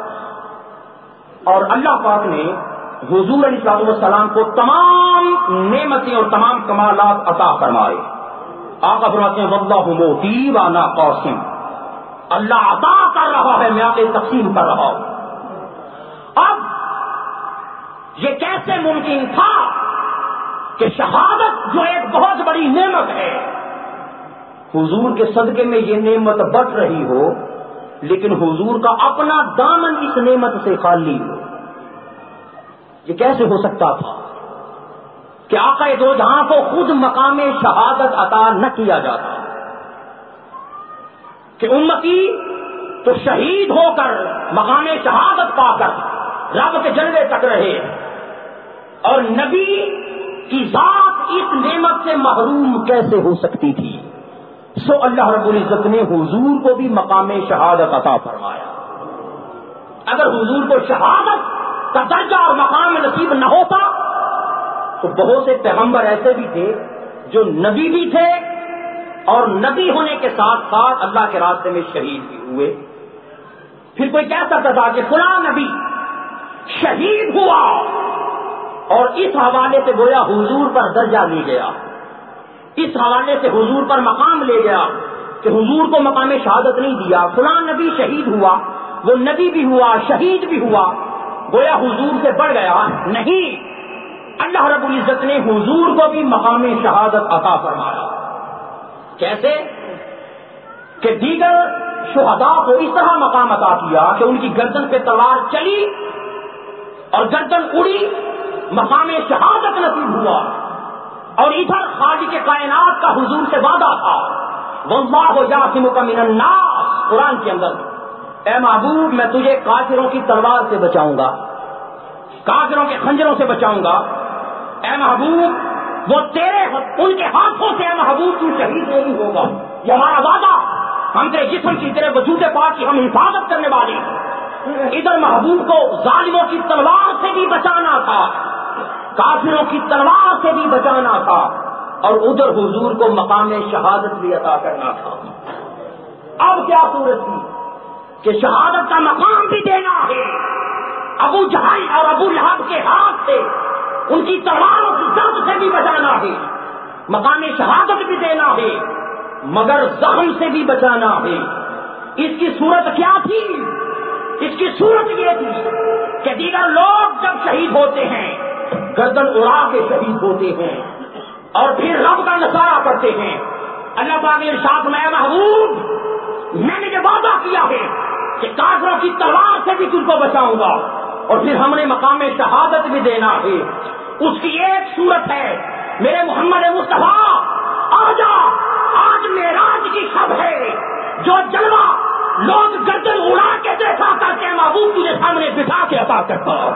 اور اللہ پاک نے حضور علیہ السلام کو تمام نعمتیں اور تمام کمالات عطا فرمائے. آقا فرماتے ہیں واللہ موتی وانا قاسم، اللہ عطا کر رہا ہے، میں آگے تقسیم کر رہا ہوں. اب یہ کیسے ممکن تھا کہ شہادت جو ایک بہت بڑی نعمت ہے، حضور کے صدقے میں یہ نعمت بٹ رہی ہو، لیکن حضور کا اپنا دامن اس نعمت سے خالی ہو. یہ کیسے ہو سکتا تھا کہ آقا دو جہاں کو خود مقام شہادت عطا نہ کیا جاتا، کہ امتی تو شہید ہو کر مقام شہادت پا کر رب کے جلوے تک رہے، اور نبی کی ذات اس نعمت سے محروم کیسے ہو سکتی تھی؟ سو اللہ رب العزت نے حضور کو بھی مقام شہادت عطا فرمایا. اگر حضور کو شہادت کا درجہ اور مقام نصیب نہ ہوتا تو بہت سے پیغمبر ایسے بھی تھے جو نبی بھی تھے اور نبی ہونے کے ساتھ ساتھ اللہ کے راستے میں شہید بھی ہوئے. پھر کوئی کہہ سکتا تھا کہ فلاں نبی شہید ہوا اور اس حوالے سے گویا حضور پر درجہ لے گیا، اس حوالے سے حضور پر مقام لے گیا کہ حضور کو مقام شہادت نہیں دیا. فلاں نبی شہید ہوا، وہ نبی بھی ہوا، شہید بھی ہوا، گویا حضور سے بڑھ گیا. نہیں، اللہ رب العزت نے حضور کو بھی مقام شہادت عطا فرمایا. کیسے؟ کہ دیگر شہداء کو اس طرح مقام عطا کیا کہ ان کی گردن پہ تلوار چلی اور گردن اڑی، مقام شہادت نصیب ہوا. اور ادھر خالق کائنات کا حضور سے وعدہ تھا، واللہ یعصمک من الناس، قرآن کے اندر، اے محبوب میں تجھے کافروں کی تلوار سے بچاؤں گا، کافروں کے خنجروں سے بچاؤں گا. اے محبوب وہ تیرے ان کے ہاتھوں سے اے محبوب تو شہید نہیں ہوگا، یہ ہمارا وعدہ. ہم تیرے جسم کی، تیرے وجود پاک کی ہم حفاظت کرنے والے. ادھر محبوب کو ظالموں کی تلوار سے بھی بچانا تھا، کافروں کی تلوار سے بھی بچانا تھا، اور ادھر حضور کو مقام شہادت بھی عطا کرنا تھا. اب کیا صورت تھی کہ شہادت کا مقام بھی دینا ہے، ابو جہل اور ابو لہب کے ہاتھ سے ان کی تلواروں کی درد سے بھی بچانا ہے، مقام شہادت بھی دینا ہے، مگر زخم سے بھی بچانا ہے. اس کی صورت کیا تھی؟ اس کی صورت یہ تھی کہ دیگر لوگ جب شہید ہوتے ہیں گردن اڑا کے شہید ہوتے ہیں اور پھر رب کا نصارہ کرتے ہیں. اللہ پاک نے ارشاد میں محبوب میں نے یہ وعدہ کیا ہے کہ کافروں کی تلوار سے بھی تجھ کو بچاؤں گا، اور پھر ہم نے مقام شہادت بھی دینا ہے. اس کی ایک صورت ہے میرے محمد مصطفیٰ آجا، آج معراج کی شب ہے، جو جلوہ لوگ گردن اڑا کے دیکھا کرتے ہیں محبوب تجھے سامنے بٹھا کے عطا کرتا ہوں.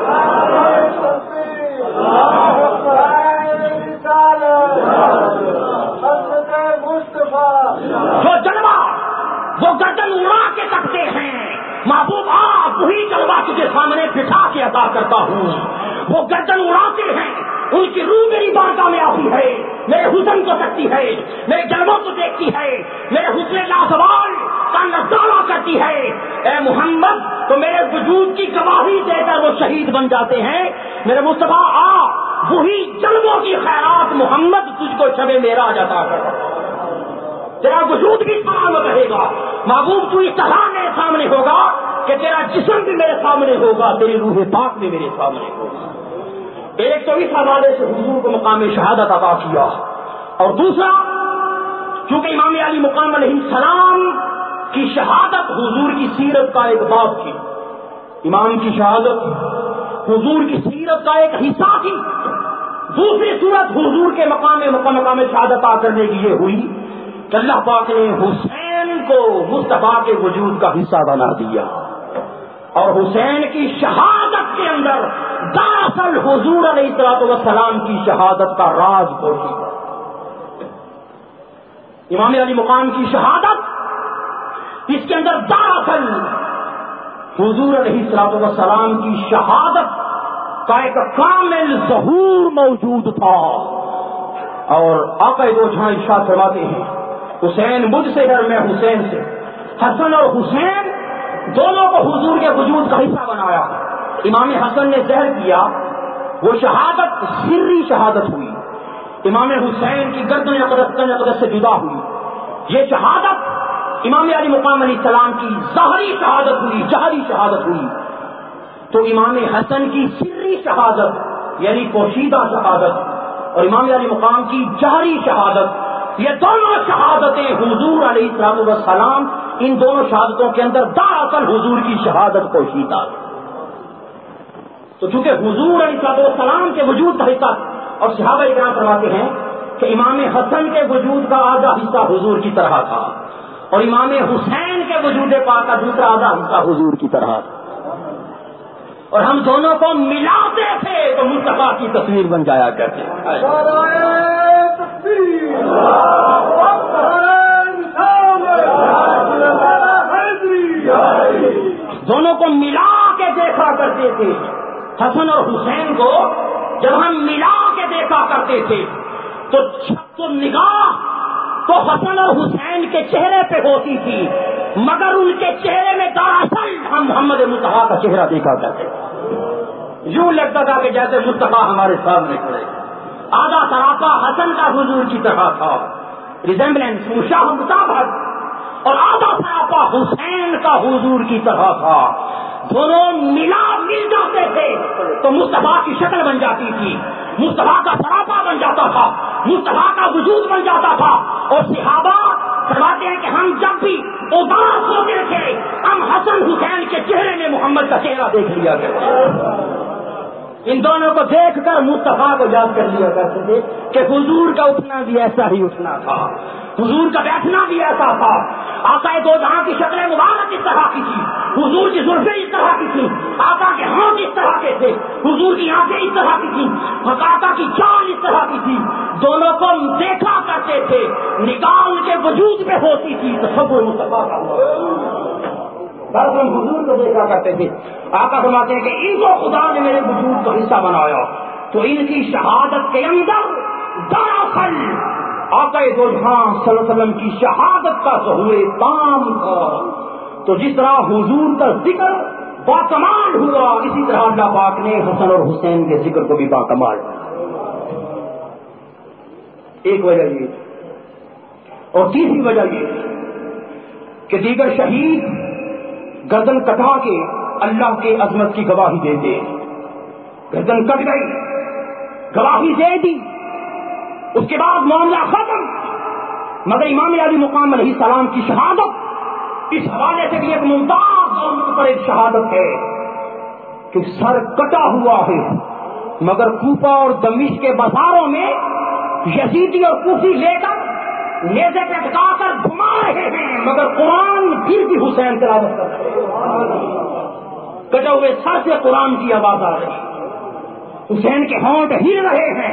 جو جلوہ وہ گردن اڑا کے سکتے ہیں محبوب آپ وہی جلوہ تجھے سامنے بٹھا کے عطا کرتا ہوں. وہ گردن اڑاتے ہیں، ان کی روح میری بارگاہ میں آتی ہے، میرے حسن کو سکتی ہے، میرے جلووں کو دیکھتی ہے، میرے حسن لازوال کا نظارہ کرتی ہے. اے محمد تو میرے وجود کی گواہی دے کر وہ شہید بن جاتے ہیں. میرے مصطفیٰ وہی جلووں کی خیرات محمد تجھ کو شب معراج عطا کر، تیرا وجود بھی سلامت رہے گا. محبوب تو اس طرح میرے سامنے ہوگا کہ تیرا جسم بھی میرے سامنے ہوگا، تیری روح پاک بھی میرے سامنے ہوگا. ایک تو اس حوالے سے حضور کو مقام شہادت عطا کیا، اور دوسرا چونکہ امام علی مقام علیہ السلام کی شہادت حضور کی سیرت کا ایک باب تھی، امام کی شہادت حضور کی سیرت کا ایک حصہ تھی. دوسری صورت حضور کے مقام شہادت عطا کرنے کی یہ ہوئی کہ اللہ پاک نے حسین کو مصطفیٰ کے وجود کا حصہ بنا دیا، اور حسین کی شہادت کے اندر دراصل حضور علیہ السلام کی شہادت کا راز پوشیدہ. امام علی مقام کی شہادت، اس کے اندر دراصل حضور علیہ السلام کی شہادت کا ایک کامل ظہور موجود تھا. اور آقا دو جہاں ارشاد فرماتے ہیں حسین مجھ سے ہے میں حسین سے. حسن اور حسین دونوں کو حضور کے وجود کا حصہ بنایا. امام حسن نے زہر کیا، وہ شہادت سری شہادت ہوئی. امام حسین کی گردن اقدس سے جدا ہوئی، یہ شہادت امام علی مقام علیہ السلام کی ظاہری شہادت ہوئی، جہری شہادت ہوئی. تو امام حسن کی سری شہادت یعنی پوشیدہ شہادت اور امام علی مقام کی جہری شہادت، یہ دونوں شہادتیں حضور علیہ الصلوۃ والسلام، ان دونوں شہادتوں کے اندر دراصل حضور کی شہادت پوشیدہ ہے۔ تو چونکہ حضور علیہ الصلوۃ والسلام کے وجود کا حصہ، اور صحابہ کرام فرماتے ہیں کہ امام حسن کے وجود کا آدھا حصہ حضور کی طرح تھا، اور امام حسین کے وجود پاک کا دوسرا آدھا حصہ حضور کی طرح تھا، اور ہم دونوں کو ملاتے تھے تو مصطفیٰ کی تصویر بن جایا کرتے۔ دونوں کو ملا کے دیکھا کرتے تھے۔ حسن اور حسین کو جب ہم ملا کے دیکھا کرتے تھے تو نگاہ تو حسن اور حسین کے چہرے پہ ہوتی تھی، مگر ان کے چہرے میں دراصل ہم محمد مصطفیٰ کا چہرہ دیکھا کرتے تھے۔ یوں لگتا تھا کہ جیسے مصطفیٰ ہمارے سامنے کھڑے۔ آدھا سراپا حسن کا حضور کی طرح تھا، ریزمبلنس، مشابہت، اور آدھا سراپا حسین کا حضور کی طرح تھا۔ دونوں مل جاتے تھے تو مصطفیٰ کی شکل بن جاتی تھی، مصطفیٰ کا سراپا بن جاتا تھا، مصطفیٰ کا وجود بن جاتا تھا۔ اور صحابہ فرماتے ہیں کہ ہم جب بھی اداس ہوتے تھے ہم حسن حسین کے چہرے میں محمد کا چہرہ دیکھ لیا کرتے، ان دونوں کو دیکھ کر مصطفیٰ کو یاد کر لیا کرتے تھے کہ حضور کا اٹھنا بھی ایسا ہی اٹھنا تھا، حضور کا بیٹھنا بھی ایسا تھا۔ آقا دو جہاں کی شکلیں مبارک اس طرح کی تھی، حضور کی زلفیں اس طرح کی تھی، آقا کے ہاتھ اس طرح کے تھے، حضور کی آنکھیں اس طرح کی تھی، آقا کی چال اس طرح کی تھی۔ دونوں کو دیکھا کرتے تھے، نگاہ ان کے وجود پہ ہوتی تھی، تصور مصطفیٰ کا ہم حضور کو دیکھا کرتے تھے۔ آقا فرماتے ہیں کہ ان کو خدا نے میرے وجود کا حصہ بنایا، تو ان کی شہادت کے اندر دراصل آقا دو جہاں صلی اللہ علیہ وسلم کی شہادت کا ظہور تام تھا۔ تو جس طرح حضور کا ذکر باکمال ہوا، اسی طرح اللہ پاک نے حسن اور حسین کے ذکر کو بھی باکمال ہوا۔ ایک وجہ یہ، اور تیسری وجہ یہ کہ دیگر شہید گردن کٹا کے اللہ کے عظمت کی گواہی دیتے، گردن کٹ گئی، گواہی دے دی، اس کے بعد معاملہ ختم۔ مگر امام علی مقام علیہ السلام کی شہادت اس حوالے سے بھی ایک ممتاز اور منفرد شہادت ہے کہ سر کٹا ہوا ہے، مگر کوفہ اور دمشق کے بازاروں میں یزیدی اور کوفی لے کر نیزے پہ ٹکا کر گھما رہے ہیں، مگر قرآن پھر بھی حسین تلاوت کر رہے ہیں۔ کٹے ہوئے سر سے قرآن کی آواز آ رہی ہے، حسین کے ہونٹ ہل رہے ہیں،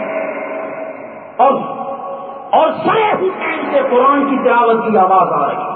اور سر حسین سے قرآن کی تلاوت کی آواز آ رہی ہے۔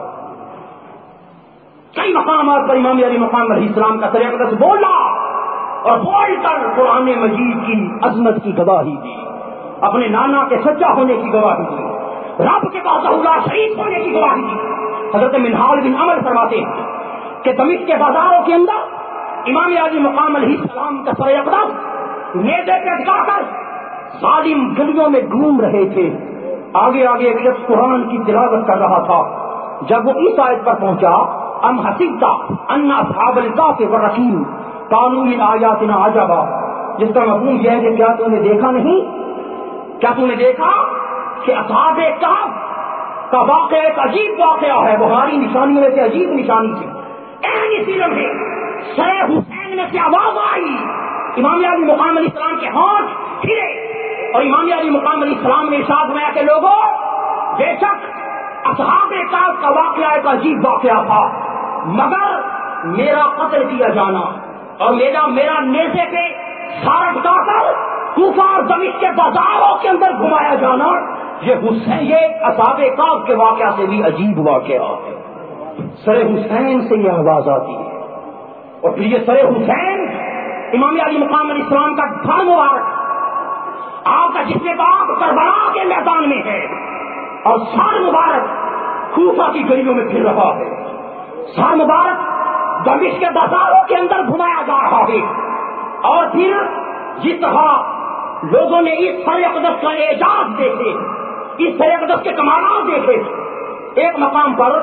کئی مقامات پر امام علی مقام علیہ السلام کا سر اقدس بولا اور بول کر قرآن مجید کی عظمت کی گواہی دی، اپنے نانا کے سچا ہونے کی گواہی دی، رب کے پاس اللہ شریف ہونے کی گواہی دی۔ حضرت منہال بن عمر فرماتے ہیں کہ دمشق کے بازاروں کے اندر امام علی مقام علیہ السلام کا سر اقدس نیزے پہ ٹکا کر ظالم گلیوں میں گھوم رہے تھے، آگے آگے ایک شخص قرآن کی تلاوت کر رہا تھا۔ جب وہ اس آیت پر پہنچا، ام حسبت ان اصحاب الکہف والرقیم کانوا من آیاتنا عجبا، جس کا مفہوم یہ ہے کہ کیا تو نے دیکھا نہیں، کیا تو نے دیکھا کہ اصحاب کہف کا واقعہ ایک عجیب واقعہ ہے، وہ ہماری نشانیوں میں سے عجیب نشانی تھی۔ اسی لمحے سر حسین میں سے آواز آئی، امام علی مقام علیہ السلام کے ہاتھ ہلے، اور امام علی مقام علیہ السلام نے ارشاد فرمایا کہ لوگوں، بے شک اصحاب کہف کا واقعہ ایک عجیب واقعہ تھا، مگر میرا قتل کیا جانا اور میرا نیزے پہ سارا ٹکا کر کوفہ اور دمشق کے بازاروں کے اندر گھمایا جانا، یہ اصحاب کہف کے واقعہ سے بھی عجیب واقعہ ہے۔ سر حسین سے یہ آواز آتی ہے، اور پھر یہ سر حسین امام علی مقام علیہ السلام کا گھر مبارک، آپ کا جسم پاک کربلا کے میدان میں ہے، اور سر مبارک کوفہ کی گلیوں میں پھر رہا ہے، سر مبارک دمشق کے بازاروں کے اندر گھمایا جا رہا ہے۔ اور پھر جس طرح لوگوں نے اس سر اقدس کا اعجاز دیکھے، اس سر اقدس کے کمالات دیکھے، ایک مقام پر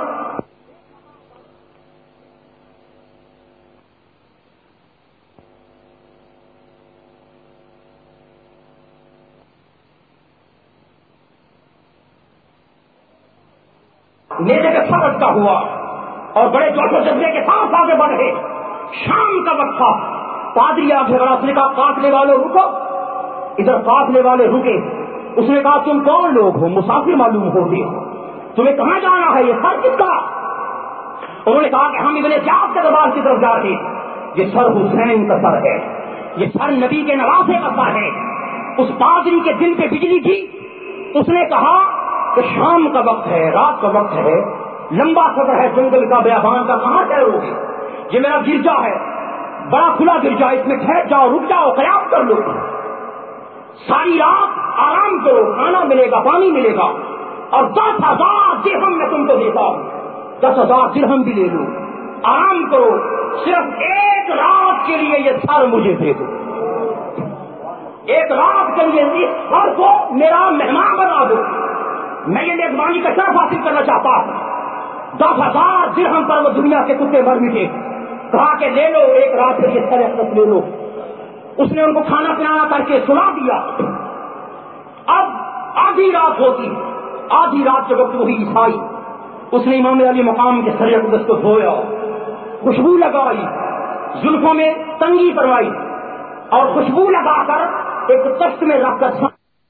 نیزے کے ساتھ لٹکا ہوا اور بڑے جوش و جذبے کے ساتھ آگے بڑھے. شام کا وقت تھا. پادری آگے بڑھا. اس نے کہا قافلے والوں رکو. ادھر قافلے والے رکے. اس نے کہا تم کون لوگ ہو؟ مسافر معلوم ہوتے. تمہیں کہاں جانا ہے؟ یہ سر کس کا؟ انہوں نے کہا کہ ہم ابن زیاد کے دربار کی طرف جا رہے. یہ سر حسین کا سر ہے. یہ سر نبی کے نواسے کا سر ہے. اس پادری کے دل پہ بجلی تھی. اس نے کہا کہ شام کا وقت ہے, رات کا وقت ہے, لمبا سفر ہے جنگل کا, بیابان کا, کہاں ٹھہرو گے؟ یہ میرا گرجا ہے, بڑا کھلا گرجا, اس میں ٹھہر جاؤ, رک جاؤ, قیام کر لو. ساری رات آرام کرو, کھانا ملے گا, پانی ملے گا, اور 10,000 درہم میں تم کو دیتا ہوں. 10,000 درہم بھی لے لو, آرام کرو. صرف ایک رات کے لیے یہ سر مجھے دے دو. ایک رات کے لیے اس سر کو میرا مہمان بنا دو. میں یہ میزبانی کا شرف حاصل کرنا چاہتا ہوں. 10,000 درہم پر وہ دنیا کے کتے مر مٹے. کہا کہ لے لو, ایک رات کے لیے سر اقدس لے لو. اس نے ان کو کھانا پلانا کر کے سلا دیا. اب آدھی رات ہوتی, آدھی رات کے وقت وہی عیسائی اس نے امام علی مقام کے سر اقدس کو دھویا, خوشبو لگائی, زلفوں میں تنگی کروائی, اور خوشبو لگا کر ایک تخت میں رکھ کر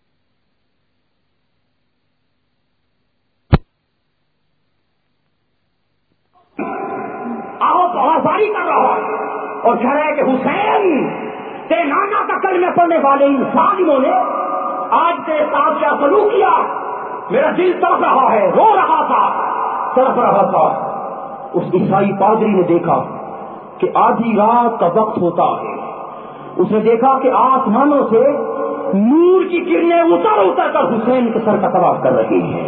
آوازاری کر رہا ہے اور کہہ رہا ہے کہ حسین تیرے نانا کا کلمہ پڑھنے والے ان ظالموں نے آج تیرے ساتھ کیا سلوک کیا. میرا دل تڑپ رہا ہے, رو رہا تھا, تڑپ رہا تھا. اس عیسائی پادری نے دیکھا کہ آدھی رات کا وقت ہوتا ہے. اس نے دیکھا کہ آسمانوں سے نور کی کرنیں اتر اتر کر حسین کے سر کا طواف کر رہی ہیں,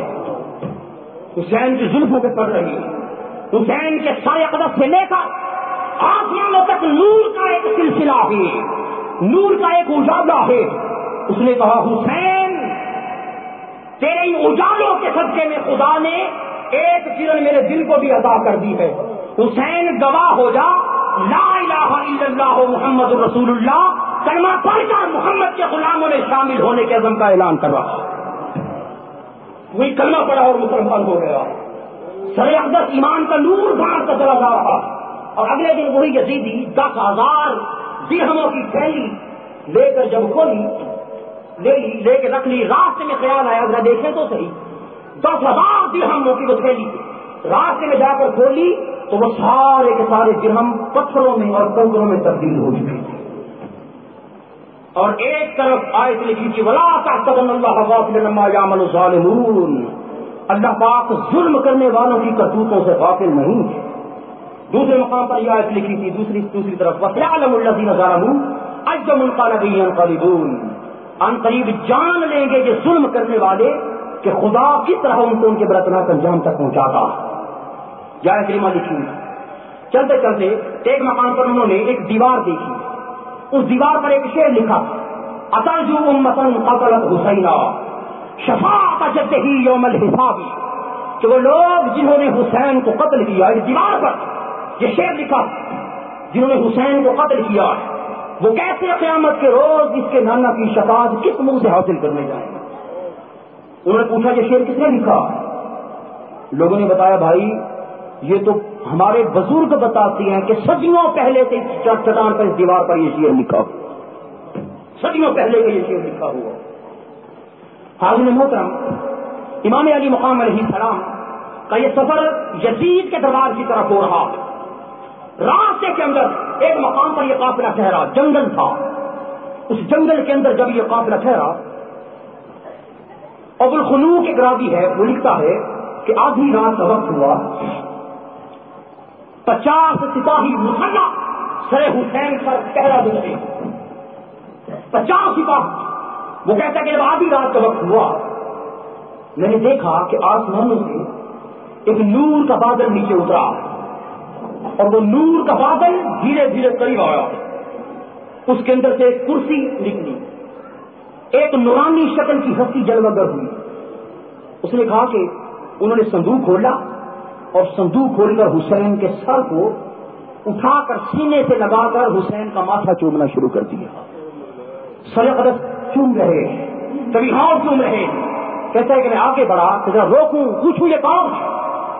حسین کی زلفوں پہ پڑ رہی ہے. حسین کے سر اقدس سے لے کر آسمانوں تک نور کا ایک سلسلہ ہے, نور کا ایک اجالا ہے. اس نے کہا حسین تیرے ان اجالوں کے صدقے میں خدا نے ایک کرن میرے دل کو بھی عطا کر دی ہے. حسین گواہ ہو جا, لا الہ الا اللہ محمد رسول اللہ کلمہ پڑھ کر محمد کے غلاموں میں شامل ہونے کے عزم کا اعلان کر رہا. وہی کلمہ پڑھا اور مسلمان ہو گیا. سر اقدس ایمان کا نور باہر کا چلا جا رہا. اور اگلے دن وہی یزیدی 10,000 درہموں کی تھیلی لے کر جب کھولی, لے کے رکھ لی. راستے میں خیال آیا ذرا دیکھیں تو صحیح, 10,000 درہموں کی وہ تھیلی راستے میں جا کر کھولی تو وہ سارے کے سارے درہم پتھروں میں اور کنکروں میں تبدیل ہو چکے تھے. اور ایک طرف آیت لکھی تھی ولا تحسبن اللہ غافلا عما یعمل الظالمون, اللہ پاک ظلم کرنے والوں کی کرتوتوں سے غافل نہیں ہے. دوسرے مقام پر یہ آیت لکھی تھی دوسری طرف وَسَيَعْلَمُ الَّذِينَ ظَلَمُوا أَيَّ مُنقَلَبٍ يَنقَلِبُونَ, ان قریب جان لیں گے یہ ظلم کرنے والے کہ خدا کس طرح ان کو ان کے برتناک انجام تک پہنچاتا. یہ آیت کریمہ لکھی. چلتے چلتے ایک مقام پر انہوں نے ایک دیوار دیکھی. اس دیوار پر ایک شعر لکھا اَتَرْجُو أُمَّةً قَتَلَتْ حُسَيْنًا شفاعت جدہ یوم الحساب, کہ وہ لوگ جنہوں نے حسین کو قتل کیا. اس دیوار پر یہ شعر لکھا, جنہوں نے حسین کو قتل کیا وہ کیسے قیامت کے روز اس کے نانا کی شفاعت کس منہ سے حاصل کرنے جائیں. انہوں نے پوچھا یہ شعر کس نے لکھا؟ لوگوں نے بتایا بھائی یہ تو ہمارے بزرگ بتاتے ہیں کہ صدیوں پہلے سے چٹان پر اس دیوار پر یہ شعر لکھا, صدیوں پہلے کا یہ شعر لکھا ہوا. حاضر محترم, امام علی مقام علیہ السلام کا یہ سفر یزید کے دربار کی طرف ہو رہا. راستے کے اندر ایک مقام پر یہ قافلہ ٹھہرا, جنگل تھا. اس جنگل کے اندر جب یہ قافلہ ٹھہرا, ابو الخلوق ایک راوی ہے وہ لکھتا ہے کہ آدھی رات کا وقت ہوا, 50 سپاہی مسلح سر حسین پر پہرا دیتے, 50 سپاہی. وہ کہتا ہے کہ جب آدھی رات کا وقت ہوا میں نے دیکھا کہ آسمانوں سے ایک نور کا بادل نیچے اترا, اور وہ نور کا بادل دھیرے دھیرے قریب آیا. اس کے اندر سے ایک کرسی نکلی, ایک نورانی شکل کی ہستی جلوگر ہوئی. اس نے کہا کہ انہوں نے صندوق کھولا, اور صندوق کھول کر حسین کے سر کو اٹھا کر سینے سے لگا کر حسین کا ماتھا چومنا شروع کر دیا. سر اقدس چوم رہے, کبھی ہاں چوم رہے. کہتا ہے کہ میں آگے بڑھا تو ذرا روکوں, پوچھوں یہ کون.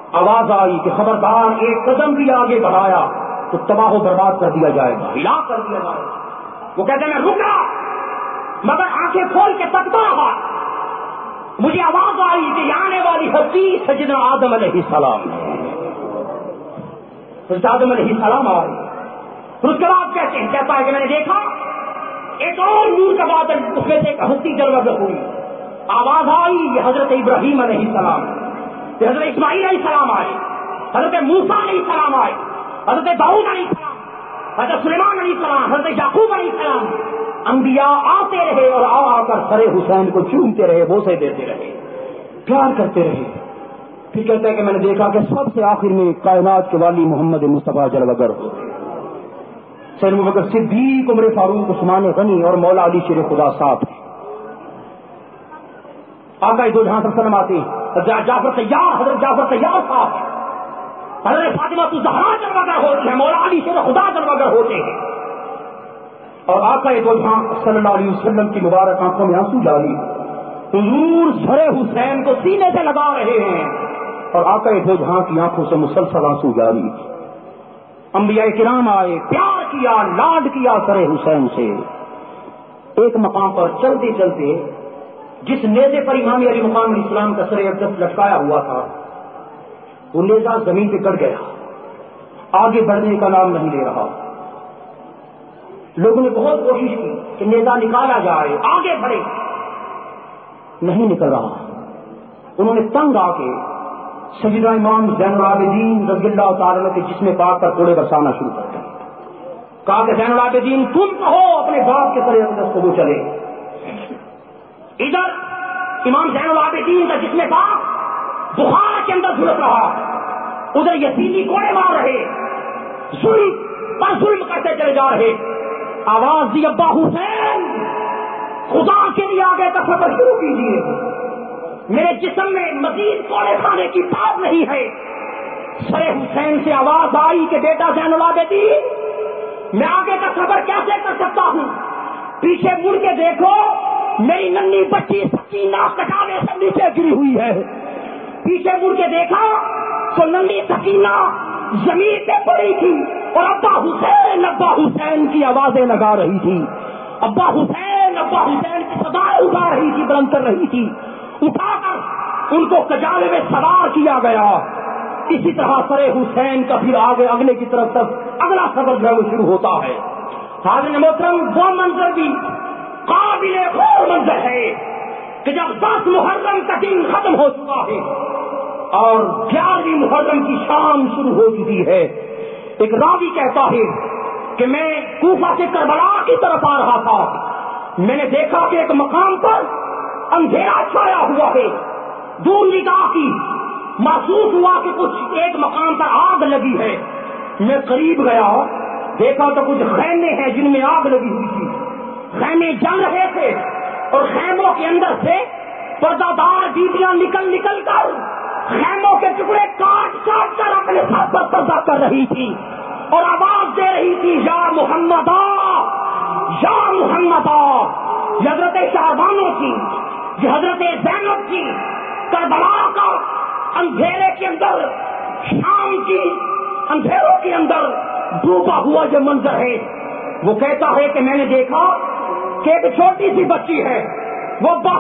آواز آئی کہ خبردار ایک قدم بھی آگے بڑھایا تو تباہ و برباد کر دیا جائے گا، ہلاک کر دیا جائے گا۔ وہ کہتے ہیں میں رکا مگر آنکھیں کھول کے تکتا رہا، مجھے آواز آئی کہ آنے والی ہستی سیدنا آدم علیہ السلام ہے۔ حضرت آدم علیہ السلام آئے، پھر اس کے بعد کہتے ہیں کہتا ہے کہ میں نے دیکھا ایک اور نور کا بادل، اس میں سے ایک ہستی جلوہ ہوئی، آواز آئی یہ حضرت ابراہیم علیہ السلام، حضرت اسماعیل علیہ السلام آئے، حضرت موسیٰ علیہ السلام آئے، حضرت داؤد علیہ السلام، حضرت سلیمان علیہ السلام، حضرت یعقوب علیہ السلام، انبیاء آتے رہے اور آ کر سر حسین کو چومتے رہے، بوسے دیتے رہے، پیار کرتے رہے۔ پھر کہتا ہے کہ میں نے دیکھا کہ سب سے آخر میں کائنات کے والی محمد مصطفیٰ جلوگر ہوتے، سید ابوبکر صدیق، عمر فاروق، عثمان غنی اور مولا علی شیر خدا صاحب ہیں۔ آقا دو جہاں صلی اللہ علیہ وسلم آتے ہیں، جعفر طیار، حضرت جعفر طیار صاحب، حضرت فاطمہ الزہرا جلوگر ہوتی ہے، مولا علی شیر خدا جلوگر ہوتے ہیں، اور آقا دو جہاں صلی اللہ علیہ وسلم کی مبارک آنکھوں میں آنسو ڈالی، حضور سر حسین کو سینے سے لگا رہے ہیں اور آقا دو جہاں کی آنکھوں سے مسلسل آنسو جاری۔ انبیاء کرام آئے، پیار کیا، لاڈ کیا سر حسین سے۔ ایک مقام پر چلتے چلتے جس نیزے پر امام علی مقام الاسلام کا سر اقدس لٹکایا ہوا تھا وہ نیزہ زمین پہ گڑ گیا، آگے بڑھنے کا نام نہیں لے رہا۔ لوگوں نے بہت کوشش کی کہ نیزہ نکالا جائے، آگے بڑھے، نہیں نکل رہا۔ انہوں نے تنگ آ کے سیدنا امام زین العابدین رضی اللہ تعالیٰ عنہ کے جسم پاک پر کوڑے برسانا شروع کر دیا، کہا کہ زین العابدین تم کہو اپنے باپ کے سر اقدس کو وہ چلے۔ ادھر امام زین العابدین کا جسم پاک بخار کے اندر جھلس رہا، ادھر یزیدی کوڑے مار رہے، ظلم پر ظلم کرتے چلے جا رہے۔ آواز دی ابا حسین خدا کے لیے آگے کا سفر شروع کیجیے، میرے جسم میں مزید کوڑے کھانے کی بات نہیں ہے۔ سر حسین سے آواز آئی کہ بیٹا زین العابدین میں آگے کا سفر کیسے کر سکتا ہوں؟ پیچھے مڑ کے دیکھو، میری ننھی بچی سکینہ کٹانے سے نیچے گری ہوئی ہے۔ پیچھے مڑ کے دیکھا تو ننھی سکینہ زمین پہ پڑی تھی اور ابا حسین کی آوازیں لگا رہی تھی، ابا حسین کی صدائیں اٹھا رہی تھی، بلند کر رہی تھی، اٹھا کر ان کو کجالے میں سوار کیا گیا۔ اسی طرح سر حسین کا پھر آگے اگلے کی طرف تک اگلا سفر جو ہے وہ شروع ہوتا ہے۔ حاضرین محترم، وہ منظر بھی قابل غور منظر ہے کہ جب 10 محرم کا دن ختم ہو چکا ہے اور 11 محرم کی شام شروع ہو چکی ہے، ایک راوی کہتا ہے کہ میں کوفہ سے کربلا کی طرف آ رہا تھا، میں نے دیکھا کہ ایک مقام پر اندھیرا چھایا ہوا ہے، دور نگاہ کی محسوس ہوا کہ کچھ ایک مقام پر آگ لگی ہے۔ میں قریب گیا، دیکھا تو کچھ خیمے ہیں جن میں آگ لگی ہوئی تھی، خیمے جل رہے تھے اور خیموں کے اندر سے پردہ دار بیویاں نکل کر خیموں کے ٹکڑے کاٹ کر اپنے ساتھ پر پردہ کر رہی تھی اور آواز دے رہی تھی، یا محمد یا محمد۔ یہ حضرت شہبانوں کی، یہ حضرت زینب کی کربلا کا اندھیرے کے اندر، شام کی اندھیروں کے اندر ڈوبا ہوا جو منظر ہے۔ وہ کہتا ہے کہ میں نے دیکھا کہ ایک چھوٹی سی بچی ہے، وہ ابا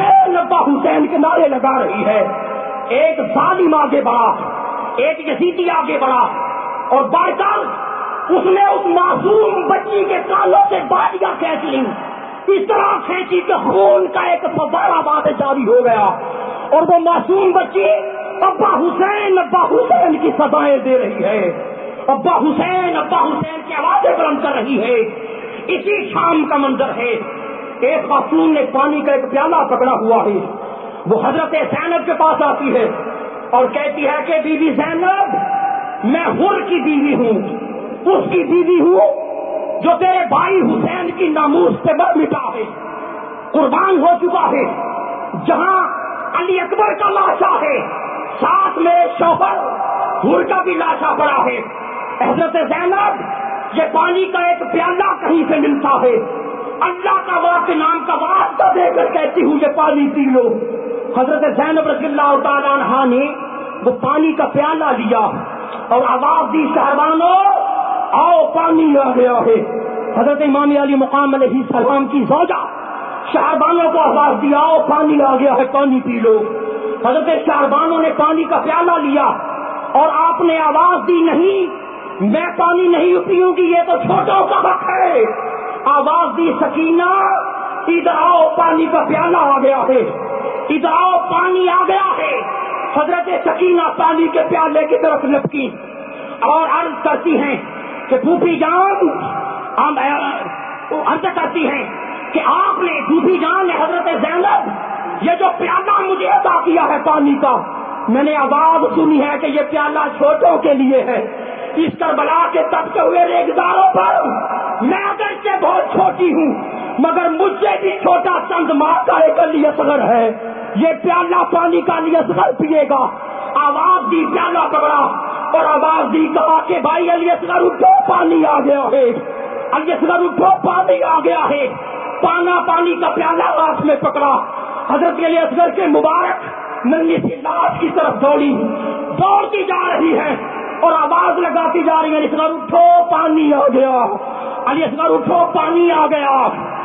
حسین کے نعرے لگا رہی ہے۔ ایک ظالم آگے بڑھا، ایک یزیدی آگے بڑھا اور بڑھ کر اس نے اس معصوم بچی کے کانوں سے بالیاں کھینچ لی، اس طرح کھینچی کہ خون کا ایک فوارہ بات جاری ہو گیا اور وہ معصوم بچی ابا حسین کی صدائیں دے رہی ہے، ابا حسین کی آوازیں بلند کر رہی ہے۔ اسی شام کا منظر ہے، ایک خاتون نے پانی کا ایک پیالہ پکڑا ہوا ہے، وہ حضرت زینب کے پاس آتی ہے اور کہتی ہے کہ بی بی زینب، میں حر کی بیوی ہوں، اس کی بیوی ہوں جو تیرے بھائی حسین کی ناموس سے بر مٹا ہے، قربان ہو چکا ہے۔ جہاں علی اکبر کا لاشا ہے، ساتھ میں شوہر حر کا بھی لاشا پڑا ہے۔ حضرت زینب، یہ پانی کا ایک پیالہ کہیں سے ملتا ہے، اللہ کا واقع نام کا واسطہ دے کر کہتی ہوں یہ پانی پی لو۔ حضرت زینب رضی اللہ تعالیٰ عنہا نے وہ پانی کا پیالہ لیا اور آواز دی شہروانو آؤ پانی آ گیا ہے. حضرت امام علی مقام علیہ السلام کی زوجہ شہروانوں کو آواز دی آؤ پانی آ گیا ہے پانی پی لو. حضرت شہروانوں نے پانی کا پیالہ لیا اور آپ نے آواز دی نہیں میں پانی نہیں پیوں گی یہ تو چھوٹوں کا حق ہے. آواز دی سکینہ ادھر آؤ پانی کا پیالہ آ گیا ہے ادھر آؤ پانی آ گیا ہے. حضرت سکینہ پانی کے پیالے کی طرف لپکی اور عرض کرتی ہیں کہ پھوپھی جان عرض کرتی ہیں کہ آپ نے پھوپھی جان نے حضرت زینب یہ جو پیالہ مجھے عطا کیا ہے پانی کا میں نے آواز سنی ہے کہ یہ پیالہ چھوٹوں کے لیے ہے. اس کربلا کے تبتے ہوئے ریگداروں پر میں اگرچہ بہت چھوٹی ہوں مگر مجھ سے بھی چھوٹا چند ماں کا ایک علی اصغر ہے. یہ پیالہ پانی کا علی اصغر پیے گا. آواز دی پیالہ پکڑا اور آواز دی کہا کہ بھائی علی اصغر اٹھو پانی آ گیا ہے. علی اصغر اٹھو پانی آ گیا ہے. پانی کا پیالہ ہاتھ میں پکڑا. حضرت علی اصغر کے مبارک ننھی سی لاش کی طرف دوڑتی جا رہی ہے اور آواز لگاتی جا رہی ہے علی اصغر اٹھو پانی آ گیا. علی اصغر اٹھو پانی آ گیا.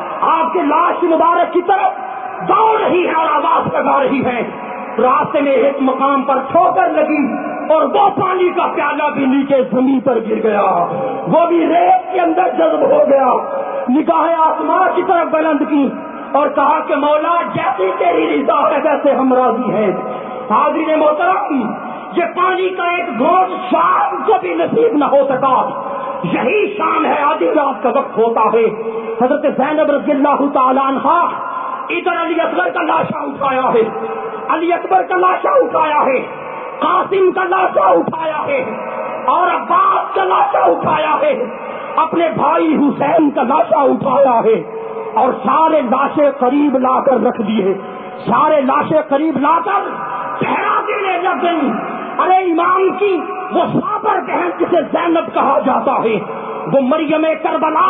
آپ کے لاش مبارک کی طرف دوڑ رہی ہے اور آواز لگا رہی ہے. راستے میں ایک مقام پر ٹھوکر لگی اور وہ پانی کا پیالہ بھی نیچے زمین پر گر گیا. وہ بھی ریت کے اندر جذب ہو گیا. نگاہیں آسمان کی طرف بلند کی اور کہا کہ مولا جیسی تیری رضا ہے ویسے ہم راضی ہیں. حاضرین محترم یہ پانی کا ایک گھونٹ شام کو بھی نصیب نہ ہو سکا. یہی شام ہے آدھی رات کا وقت ہوتا ہے. حضرت زینب رضی اللہ تعالیٰ عنہا ادھر علی اصغر کا لاشا اٹھایا ہے علی اکبر کا لاشا اٹھایا ہے قاسم کا لاشا اٹھایا ہے اور عباس کا لاشا اٹھایا ہے اپنے بھائی حسین کا لاشا اٹھایا ہے اور سارے لاشیں قریب لا کر رکھ دیے. سارے لاشیں قریب لا کر پہرا دینے لگ گئی. ارے امام کی وہ صابر بہن جسے زینب کہا جاتا ہے وہ مریم کربلا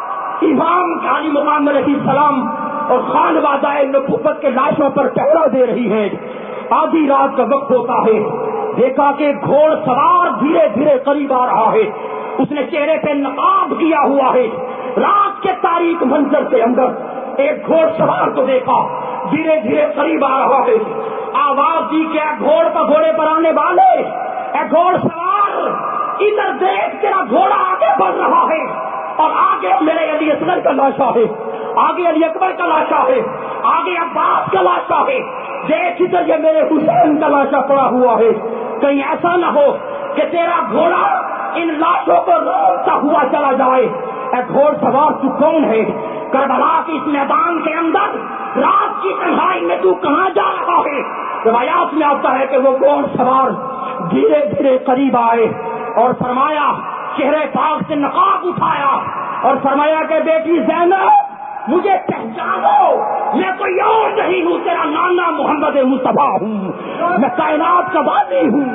امام علی مقام علیہ السلام اور خانوادہ نبوت کے لاشوں پر پہرا دے رہی ہے. آدھی رات کا وقت ہوتا ہے. دیکھا کہ گھوڑ سوار دھیرے دھیرے قریب آ رہا ہے. اس نے چہرے پہ نقاب کیا ہوا ہے. رات کے تاریک منظر کے اندر ایک گھوڑ سوار کو دیکھا دھیرے دھیرے قریب آ رہا ہے. آواز دی کہ گھوڑے پر آنے والے اے گھوڑ سوار ادھر دیکھ تیرا گھوڑا آگے بڑھ رہا ہے اور آگے میرے علی اصغر کا لاشا ہے آگے علی اکبر کا لاشا ہے آگے عباس کا لاشا ہے. دیکھ ادھر یہ میرے حسین کا لاشا پڑا ہوا ہے. کہیں ایسا نہ ہو کہ تیرا گھوڑا ان لاشوں کو روکتا ہوا چلا جائے. اے گھوڑ سوار تو کون ہے؟ کربلا کے اس میدان کے اندر رات کی تنہائی میں تو کہاں جا رہا ہے؟ روایات میں آتا ہے کہ وہ گھوڑ سوار دھیرے دھیرے قریب آئے اور فرمایا چہرے پاک سے نقاب اٹھایا اور فرمایا کہ بیٹی زینب مجھے پہچانو میں کوئی اور نہیں ہوں تیرا نانا محمد مصطفیٰ ہوں. میں کائنات کا والی ہوں.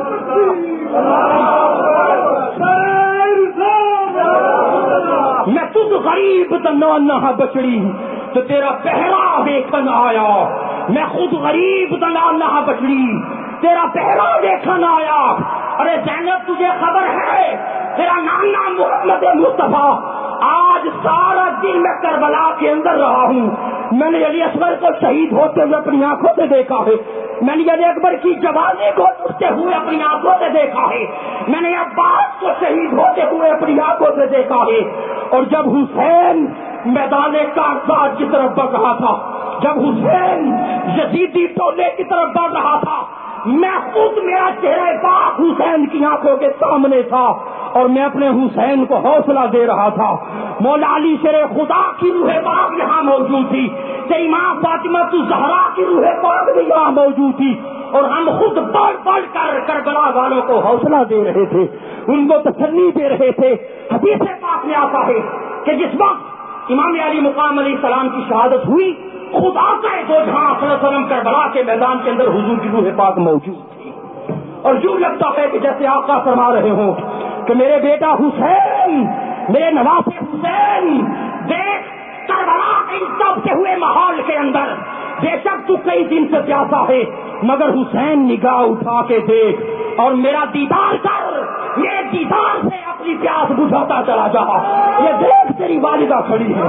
میں تجھ غریب نانا بچڑی تو تیرا پہرا دیکھن آیا. میں خود غریب نانا بچڑی تیرا پہرا دیکھن آیا. ارے زینب تجھے خبر ہے تیرا نانا محمد مصطفیٰ آج سارا دن میں کربلا کے اندر رہا ہوں. میں نے علی اصغر کو شہید ہوتے ہوئے اپنی آنکھوں سے دیکھا ہے. میں نے علی اکبر کی جوانی کو اٹھتے ہوئے اپنی آنکھوں سے دیکھا ہے. میں نے عباس کو شہید ہوتے ہوئے اپنی آنکھوں سے دیکھا ہے. اور جب حسین میدان کارزات کی طرف بڑھ رہا تھا جب حسین یزیدی ٹولے کی طرف بڑھ رہا تھا میں خود میرا چہرہ پاک حسین کی آنکھوں کے سامنے تھا اور میں اپنے حسین کو حوصلہ دے رہا تھا. مولا علی شیر خدا کی روح پاک یہاں موجود تھی. تیری ماں فاطمہ زہرا کی روح پاک بھی یہاں موجود تھی اور ہم خود بڑھ بڑھ کر کربلا والوں کو حوصلہ دے رہے تھے ان کو تسلی دے رہے تھے. حدیث پاک میں آتا ہے کہ جس وقت امام علی مقام علیہ السلام کی شہادت ہوئی خدا کا دو جہاں صلی اللہ علیہ وسلم کربلا کے میدان کے اندر حضور کی روح پاک موجود تھی اور یوں لگتا ہے کہ جیسے آقا فرما رہے ہوں کہ میرے بیٹا حسین میرے نواز حسین دیکھ کربلا کے اس دبتے ہوئے ماحول کے اندر بے شک تو کئی دن سے پیاسا ہے مگر حسین نگاہ اٹھا کے دیکھ اور میرا دیدار کر، میرے دیدار سے اپنی پیاس بجھاتا چلا جا۔ یہ دیکھ تیری والدہ کھڑی ہے،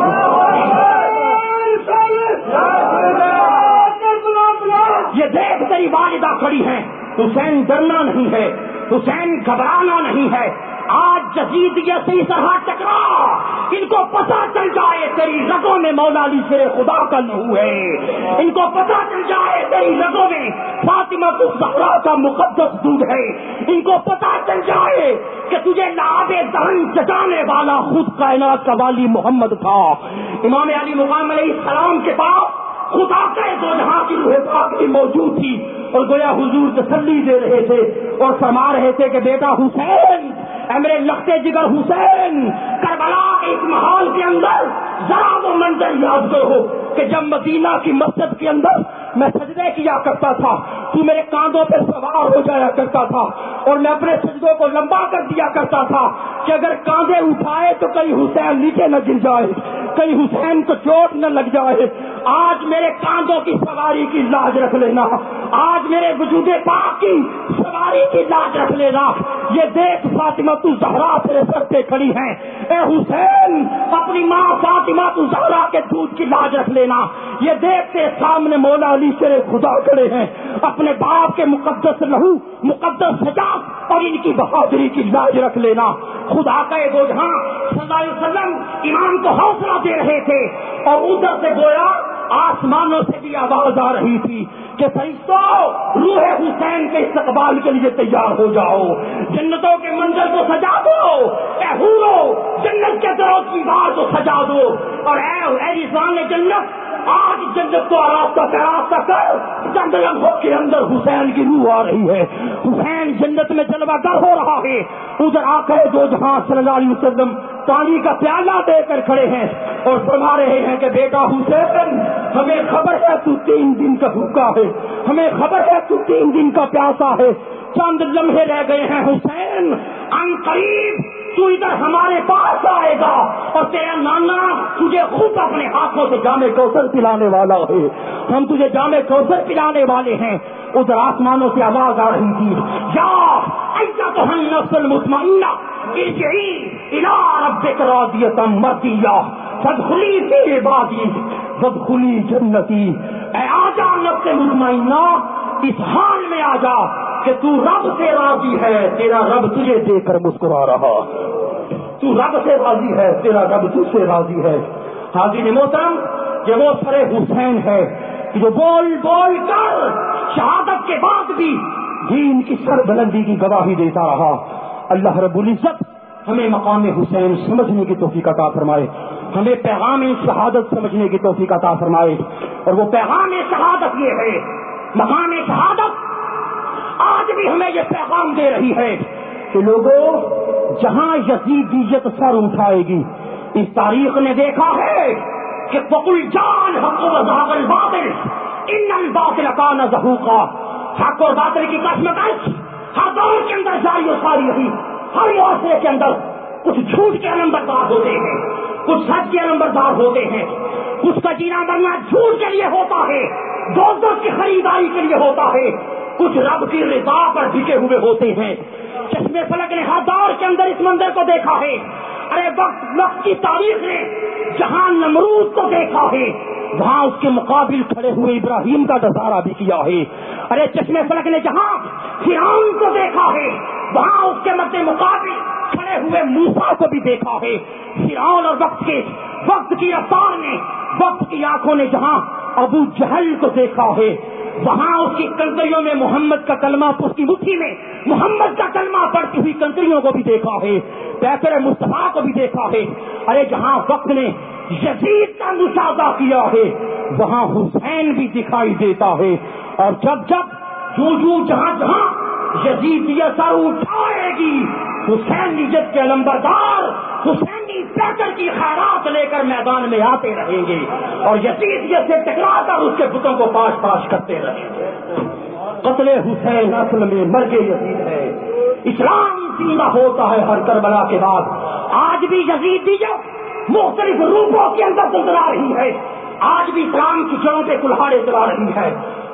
یہ دیکھ تیری والدہ کھڑی ہے۔ حسین ڈرنا نہیں ہے، حسین گھبرانا نہیں ہے۔ آج جزیدیت سے اس طرح ٹکرا، ان کو پتہ چل جائے تیری رگوں میں مولا علی شیر خدا کا لہو ہے، ان کو پتہ چل جائے تیری رگوں میں فاطمہ الزہرا کا مقدس دودھ ہے، ان کو پتہ چل جائے کہ تجھے لعاب دہن چٹانے والا خود کائنات کا والی محمد تھا۔ امام علی مقام علیہ السلام کے پاس خدا کے دو جہاں کی روح پاک بھی موجود تھی، اور گویا حضور تسلی دے رہے تھے اور فرما رہے تھے کہ بیٹا حسین، اے میرے لختے جگر حسین، کربلا کے اس محال کے اندر ذرا وہ منظر یاد کرو کہ جب مدینہ کی مسجد کے اندر میں سجدے کیا کرتا تھا، تو میرے کاندھوں پہ سوار ہو جایا کرتا تھا، اور میں اپنے سجدوں کو لمبا کر دیا کرتا تھا کہ اگر کاندھے اٹھائے تو کہیں حسین نیچے نہ گر جائے، کہیں حسین کو چوٹ نہ لگ جائے۔ آج میرے کاندھوں کی سواری کی لاج رکھ لینا، آج میرے وجود پاک کی سواری کی لاج رکھ لینا۔ یہ دیکھ فاطمہ الزہرا تیرے سر پہ کھڑی ہیں، اے حسین اپنی ماں فاطمہ الزہرا کے دودھ کی لاج رکھ لینا۔ یہ دیکھ کے سامنے مولا علی شیر خدا کھڑے ہیں، اپنے باپ کے مقدس لہو، مقدس سجاد اور ان کی بہادری کی لاج رکھ لینا۔ خدا کا یہ دو جہاں صلی اللہ علیہ وسلم امام کو حوصلہ دے رہے تھے، اور ادھر سے گویا آسمانوں سے بھی آواز آ رہی تھی کہ فرشتوں روح حسین کے استقبال کے لیے تیار ہو جاؤ، جنتوں کے منظر کو سجا دو، اے حورو جنت کے دروں کی بار کو سجا دو، اور اے رضوان جنت آج جنت کو راستہ کر، چند لمحوں کے اندر حسین کی روح آ رہی ہے، حسین جنت میں جلوہ گر ہو رہا ہے۔ ادھر آ کر دو جہاں صلی اللہ علیہ وسلم پانی کا پیالہ دے کر کھڑے ہیں اور فرما رہے ہیں کہ بیٹا حسین، ہمیں خبر ہے تو 3 دن کا بھوکا ہے، ہمیں خبر ہے تو 3 دن کا پیاسا ہے، چند لمحے رہ گئے ہیں حسین، ان قریب تو ادھر ہمارے پاس آئے گا اور تیرا نانا تجھے خود اپنے ہاتھوں سے جام کوثر پلانے والا ہے، ہم تجھے جام کوثر پلانے والے ہیں۔ ادھر آسمانوں سے آواز آ رہی تھی، یا ایتھا النفس المطمئنہ ارجعی الی ربک راضیۃ مرضیہ فادخلی فی عبادی وادخلی جنتی۔ اے آجا نفس مطمئنہ، اس حال میں آجا کہ تو رب سے راضی ہے، تیرا رب تجھے دیکھ کر مسکرا رہا، تو رب سے راضی ہے، تیرا رب تجھ سے راضی ہے۔ حاضرین محترم، یہ وہ سر حسین ہے جو بول بول کر شہادت کے بعد بھی دین کی سر بلندی کی گواہی دیتا رہا۔ اللہ رب العزت ہمیں مقام حسین سمجھنے کی توفیق عطا فرمائے، ہمیں پیغام شہادت سمجھنے کی توفیق عطا فرمائے، اور وہ پیغام شہادت یہ ہے، مقام شہادت آج بھی ہمیں یہ پیغام دے رہی ہے کہ لوگوں، جہاں یزیدیت سر اٹھائے گی، اس تاریخ نے دیکھا ہے کہ فقل جان حق و زاغ الباطل ان الباطل کان زہوقا، حق اور باطل کی کشمکش ہر دور کے اندر جاری و ساری رہی، ہر معاشرے کے اندر کچھ جھوٹ کے نمبردار ہوتے ہیں، کچھ سچ کے نمبردار ہوتے ہیں، کچھ کا جینا مرنا جھوٹ کے لیے ہوتا ہے، دوست کی خریداری کے لیے ہوتا ہے، کچھ رب کی رضا پر ٹکے ہوئے ہوتے ہیں۔ چشمے فلک نے ہر دور کے اندر اس منظر کو دیکھا ہے، ارے وقت کی تاریخ نے جہاں نمرود کو دیکھا ہے، وہاں اس کے مقابل کھڑے ہوئے ابراہیم کا نظارہ بھی کیا ہے، ارے چشمے فلک نے جہاں فرعون کو دیکھا ہے، وہاں اس کے مد مقابل کھڑے ہوئے موسیٰ کو بھی دیکھا ہے۔ فرعون اور وقت کی رفتار نے، وقت کی آنکھوں نے جہاں ابو جہل کو دیکھا ہے، وہاں اس کی کنکریوں میں محمد کا کلمہ، اس کی مٹھی میں محمد کا کلمہ پڑتی ہوئی کنکریوں کو بھی دیکھا ہے، پیکر مصطفیٰ کو بھی دیکھا ہے۔ ارے جہاں وقت نے یزید کا مشاہدہ کیا ہے، وہاں حسین بھی دکھائی دیتا ہے، اور جب جہاں یزیدیت سر اٹھائے گی، حسینیت کے علمبردار حسینی پیکر کی خیرات لے کر میدان میں آتے رہیں گے، اور یزیدیت سے ٹکرا کر اس کے بتوں کو پاش پاش کرتے رہیں گے۔ قتل حسین اصل میں مرگ یزید ہے، اسلام زندہ ہوتا ہے ہر کربلا کے بعد۔ آج بھی یزیدیت مختلف روپوں کے اندر گزرا رہی ہے، آج بھی اسلام کی جڑوں پہ کلہاڑے چلا رہی ہے،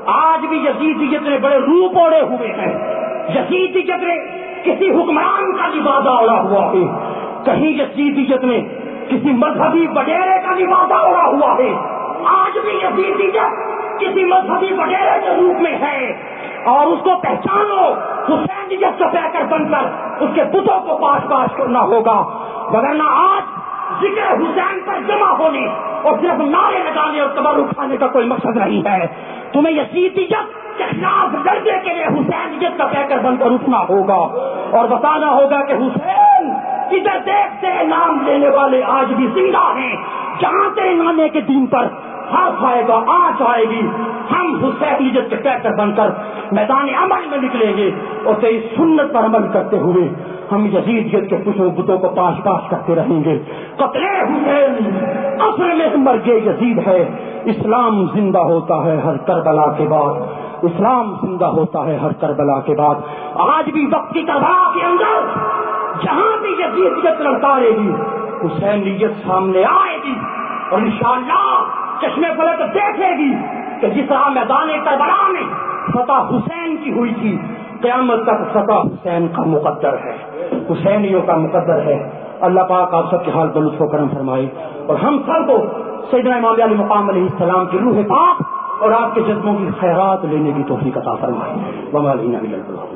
آج بھی یزیدیت نے بڑے روپ اوڑے ہوئے ہیں. یزیدیت نے کسی حکمران کا لبادہ اوڑا ہوا ہے, کہیں یزیدیت نے کسی مذہبی وڈیرے کا لبادہ اوڑا ہوا ہے. آج بھی یزیدیت کسی مذہبی وڈیرے کے روپ میں ہے, اور اس کو پہچانو, حسینیت کا پیکر بن کر اس کے بتوں کو پاش پاش کرنا ہوگا, وگرنہ آج ذکر حسین پر جمع ہونے اور صرف نعرے لگانے اور کمر اٹھانے کا کوئی مقصد نہیں ہے. تمہیں یزیدیت کے خلاف لڑنے کے لیے حسینیت کا پیکر بن کر اٹھنا ہوگا اور بتانا ہوگا کہ حسین ادھر دیکھتے نام لینے والے آج بھی زندہ ہیں. جہاں تیرے نانے کے دین پر ہاتھ آئے گا, آنچ آئے گی, ہم حسینیت کے پیکر بن کر میدان عمل میں نکلیں گے اور تیری سنت پر عمل کرتے ہوئے ہم یزیدیت کے کچھ بتوں کو پاش پاش کرتے رہیں گے. قتل حسین اصل میں مرگ یزید ہے. اسلام زندہ ہوتا ہے ہر کربلا کے بعد, اسلام زندہ ہوتا ہے ہر کربلا کے بعد. آج بھی وقت کی کربلا کے اندر جہاں بھی یزیدیت لڑکارے گی حسینیت سامنے آئے گی, اور انشاءاللہ چشمے فلک دیکھے گی کہ جس طرح میدان کربلا میں فتح حسین کی ہوئی تھی, قیامت تک فتح حسین کا مقدر ہے, حسینیوں کا مقدر ہے. اللہ پاک آپ سب کے حال پر لطف و کرم فرمائے, اور ہم سب کو سیدنا امام علی مقام علیہ السلام کی روح پاک اور آپ کے جذبوں کی خیرات لینے کی توفیق عطا فرمائے. وما علینا الا البلاغ.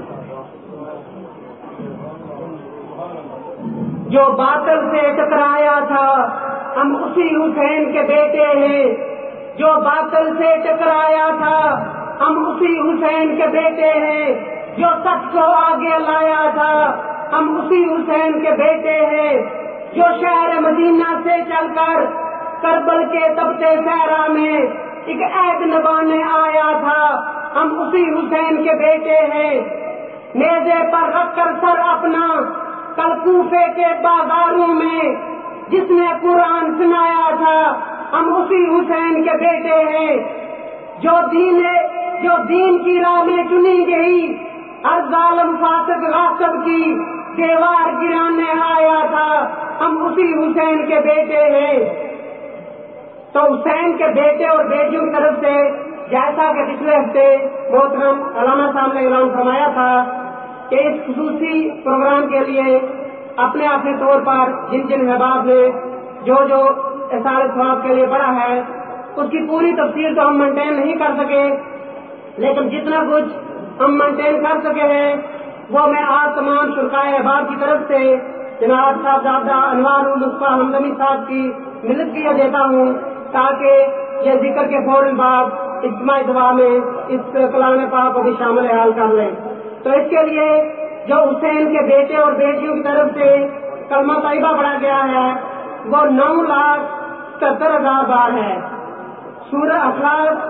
جو باطل سے ٹکرایا تھا ہم اسی حسین کے بیٹے ہیں, جو باطل سے ٹکرایا تھا ہم اسی حسین کے بیٹے ہیں, جو سچ کو آگے لایا تھا ہم اسی حسین کے بیٹے ہیں, جو شہر مدینہ سے چل کر کربل کے تپتے صحرا میں ایک عہد نبھانے آیا تھا ہم اسی حسین کے بیٹے ہیں. نیزے پر رکھ کر سر اپنا کل کوفے کے بازاروں میں جس نے قرآن سنایا تھا ہم اسی حسین کے بیٹے ہیں. جو دین کی راہ میں چنی گئی ہر ظالم فاسق غاصب کی دیوار گرانے آیا تھا ہم اسی حسین کے بیٹے ہیں. تو حسین کے بیٹے اور بیٹیوں کی طرف سے جیسا کہ پچھلے ہفتے محترم علامہ صاحب نے اعلان فرمایا تھا کہ اس خصوصی پروگرام کے لیے اپنے اپنے طور پر جن جن احباب نے جو اثار ثواب کے لیے بڑھا ہے اس کی پوری تفصیل تو ہم مینٹین نہیں کر سکے, لیکن جتنا کچھ ہم مینٹین کر سکے ہیں وہ میں آج تمام شرکائے احباب کی طرف سے جناب صاحبزادہ انوار المصطفیٰ حمدانی صاحب کی ملت کیا دیتا ہوں, تاکہ یہ ذکر کے فوراً بعد اجتماعی دعا میں اس کلام پاک کو بھی شامل حال کر لیں. تو اس کے لیے جو حسین کے بیٹے اور بیٹیوں کی طرف سے کلمہ طیبہ پڑھا گیا ہے وہ 9,77,000 بار ہے. سورہ اخلاص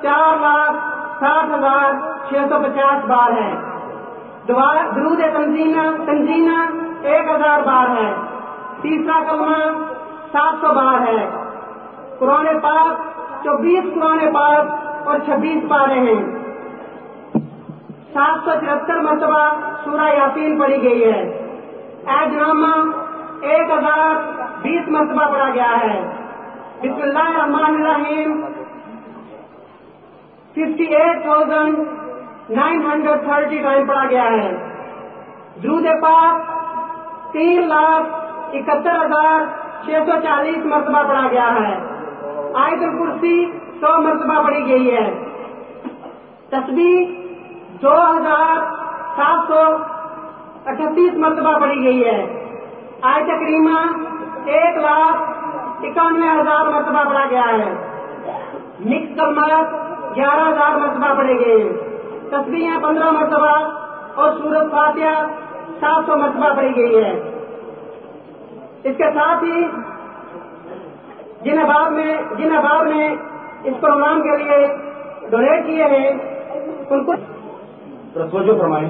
4,60,650 بار ہے. درود تنزینہ 1,000 بار ہے. تیسرا کلمہ 700 بار ہے. قرآن پاک 24 قرآن پاک اور 26 پارے ہیں. 773 مرتبہ سورہ یاسین پڑھی گئی ہے. عہد نامہ 1020 مرتبہ پڑھا گیا ہے. بسم اللہ الرحمن الرحیم 58,930 ٹائم پڑھا گیا ہے. درود پاک 3,71,640 مرتبہ پڑھا گیا ہے. آیت الکرسی 100 مرتبہ پڑھی گئی ہے. تسبیح 2,738 مرتبہ پڑھی گئی ہے. آیت کریمہ 1,91,000 مرتبہ پڑھا گیا ہے. مکس کلمات 11,000 مرتبہ پڑھے گئے ہیں. تسبیحیں 15 مرتبہ اور سورۃ فاتحہ 700 مرتبہ پڑھی گئی ہے. اس کے ساتھ ہی جن احباب نے اس پروگرام کے لیے ڈونیٹ کیے ہیں ان کو توجہ فرمائیں.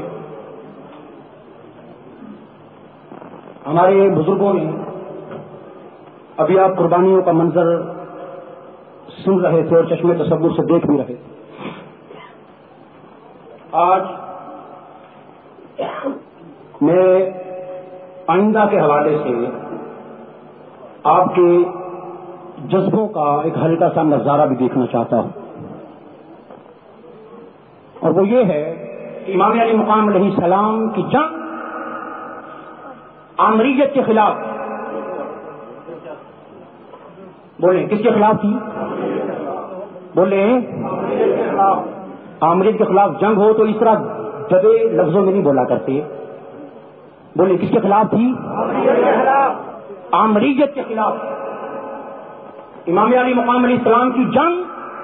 ہمارے بزرگوں نے ابھی آپ قربانیوں کا منظر سن رہے تھے اور چشمے تصور سے دیکھ بھی رہے تھے. آج میں آئندہ کے حوالے سے آپ کے جذبوں کا ایک ہلکا سا نظارہ بھی دیکھنا چاہتا ہوں. اور وہ یہ ہے کہ امام علی مقام علیہ السلام کی جنگ آمریت کے خلاف، بولیں کس کے خلاف تھی؟ بولیں آمریت کے خلاف جنگ ہو تو اس طرح دبے لفظوں میں نہیں بولا کرتے. بولیں کس کے خلاف تھی؟ آمریت کے خلاف. امام علی مقام علیہ السلام کی جنگ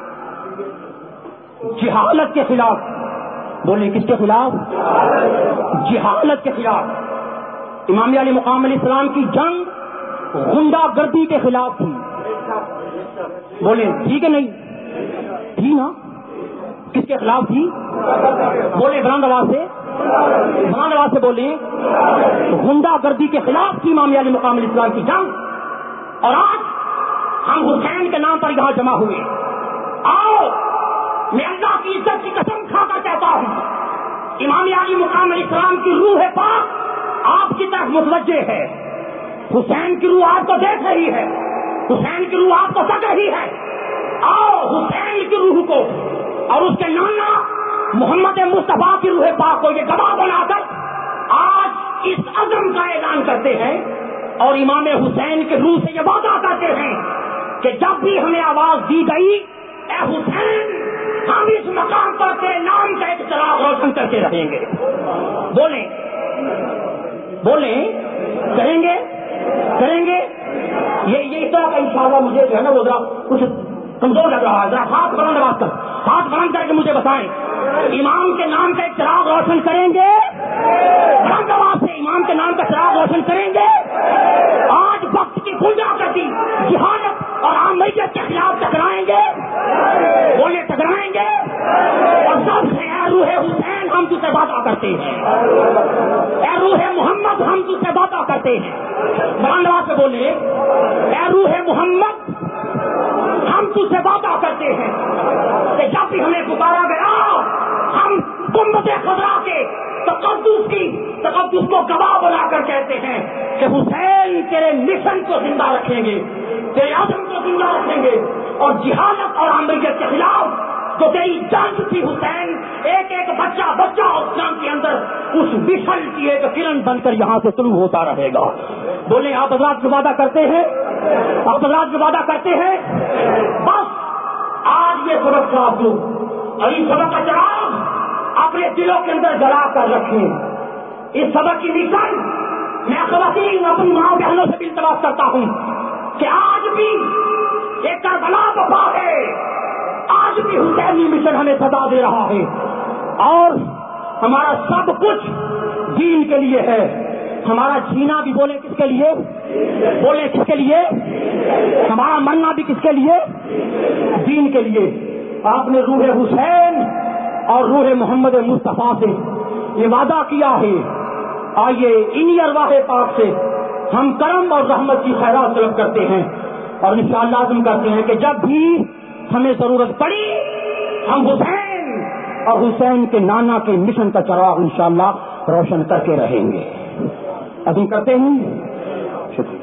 جہالت کے خلاف. بولیں کس کے خلاف؟ جہالت کے خلاف. امام علی مقام علیہ السلام کی جنگ غنڈہ گردی کے خلاف تھی. بولیں ٹھیک ہے نہیں تھی نا؟ کس کے خلاف تھی؟ بولیں بلند آواز سے بولیں. غنڈہ گردی کے خلاف تھی امام علی مقام علیہ السلام کی جنگ. اور آج ہم حسین کے نام پر یہاں جمع ہوئے. آؤ میں اللہ کی عزت کی قسم کھا کر کہتا ہوں امام علی مقام علیہ السلام کی روح پاک آپ کی طرف متوجہ ہے. حسین کی روح آپ کو دیکھ رہی ہے، حسین کی روح آپ کو تک رہی ہے. آؤ حسین کی روح کو اور اس کے نانا محمد مصطفیٰ کی روح پاک کو یہ گواہ بنا کر آج اس عزم کا اعلان کرتے ہیں اور امام حسین کے روح سے یہ وعدہ کرتے ہیں کہ جب بھی ہمیں آواز دی گئی اے حسین ہم اس مقام پر تیرے نام کا ایک چراغ روشن کرتے رہیں گے. بولیں کریں گے یہ اس طرح کا انشاءاللہ مجھے جو ہے نا وہ ذرا کچھ کمزور لگ رہا ہے. ذرا ہاتھ بلند کر کے مجھے بتائیں امام کے نام کا ایک چراغ روشن کریں گے؟ بلند آواز سے امام کے نام کا چراغ روشن کریں گے؟ آج وقت کی گنجا کرتی جہالت اور عامیت کے خلاف ٹکرائیں گے؟ بولے ٹکرائیں گے؟ اور سب سے اے روح حسین ہم تجھ سے وعدہ کرتے ہیں، اے روح محمد ہم تجھ سے وعدہ کرتے ہیں. بلند آواز سے بولے اے روح محمد ہم تجھ سے وعدہ کرتے ہیں کہ جب بھی ہمیں پکارا گیا ہم گنبد خضرا کے تقدس کو گواہ بنا کر کہتے ہیں کہ حسین تیرے مشن کو زندہ رکھیں گے، تیرے عزم کو زندہ رکھیں گے اور جہالت اور عامیت کے خلاف جو تیری جنگ تھی حسین ایک ایک بچہ اسلام کے اندر اس مشن کی ایک کرن بن کر یہاں سے شروع ہوتا رہے گا. بولیں آپ حضرات جو وعدہ کرتے ہیں، بس آج یہ سبق کا آپ لوگ اور اس سبق کا چراغ اپنے دلوں کے اندر جلا کر رکھیں. اس سبق کی مشن میں خواتین اپنی ماں بہنوں سے بھی التماس کرتا ہوں کہ آج بھی ایک کربلا وفا ہے، آج بھی حسینی مشن ہمیں صدا دے رہا ہے اور ہمارا سب کچھ دین کے لیے ہے. ہمارا جینا بھی بولے کس کے لیے؟ ہمارا مرنا بھی کس کے لیے؟ دین کے لیے. آپ نے روح حسین اور روح محمد مصطفیٰ سے یہ وعدہ کیا ہے. آئیے انہی ارواح پاک سے ہم کرم اور رحمت کی خیرات طلب کرتے ہیں اور انشاءاللہ عزم کرتے ہیں کہ جب بھی ہمیں ضرورت پڑی ہم حسین اور حسین کے نانا کے مشن کا چراغ انشاءاللہ روشن کر کے رہیں گے. عزم کرتے ہیں. شکریہ.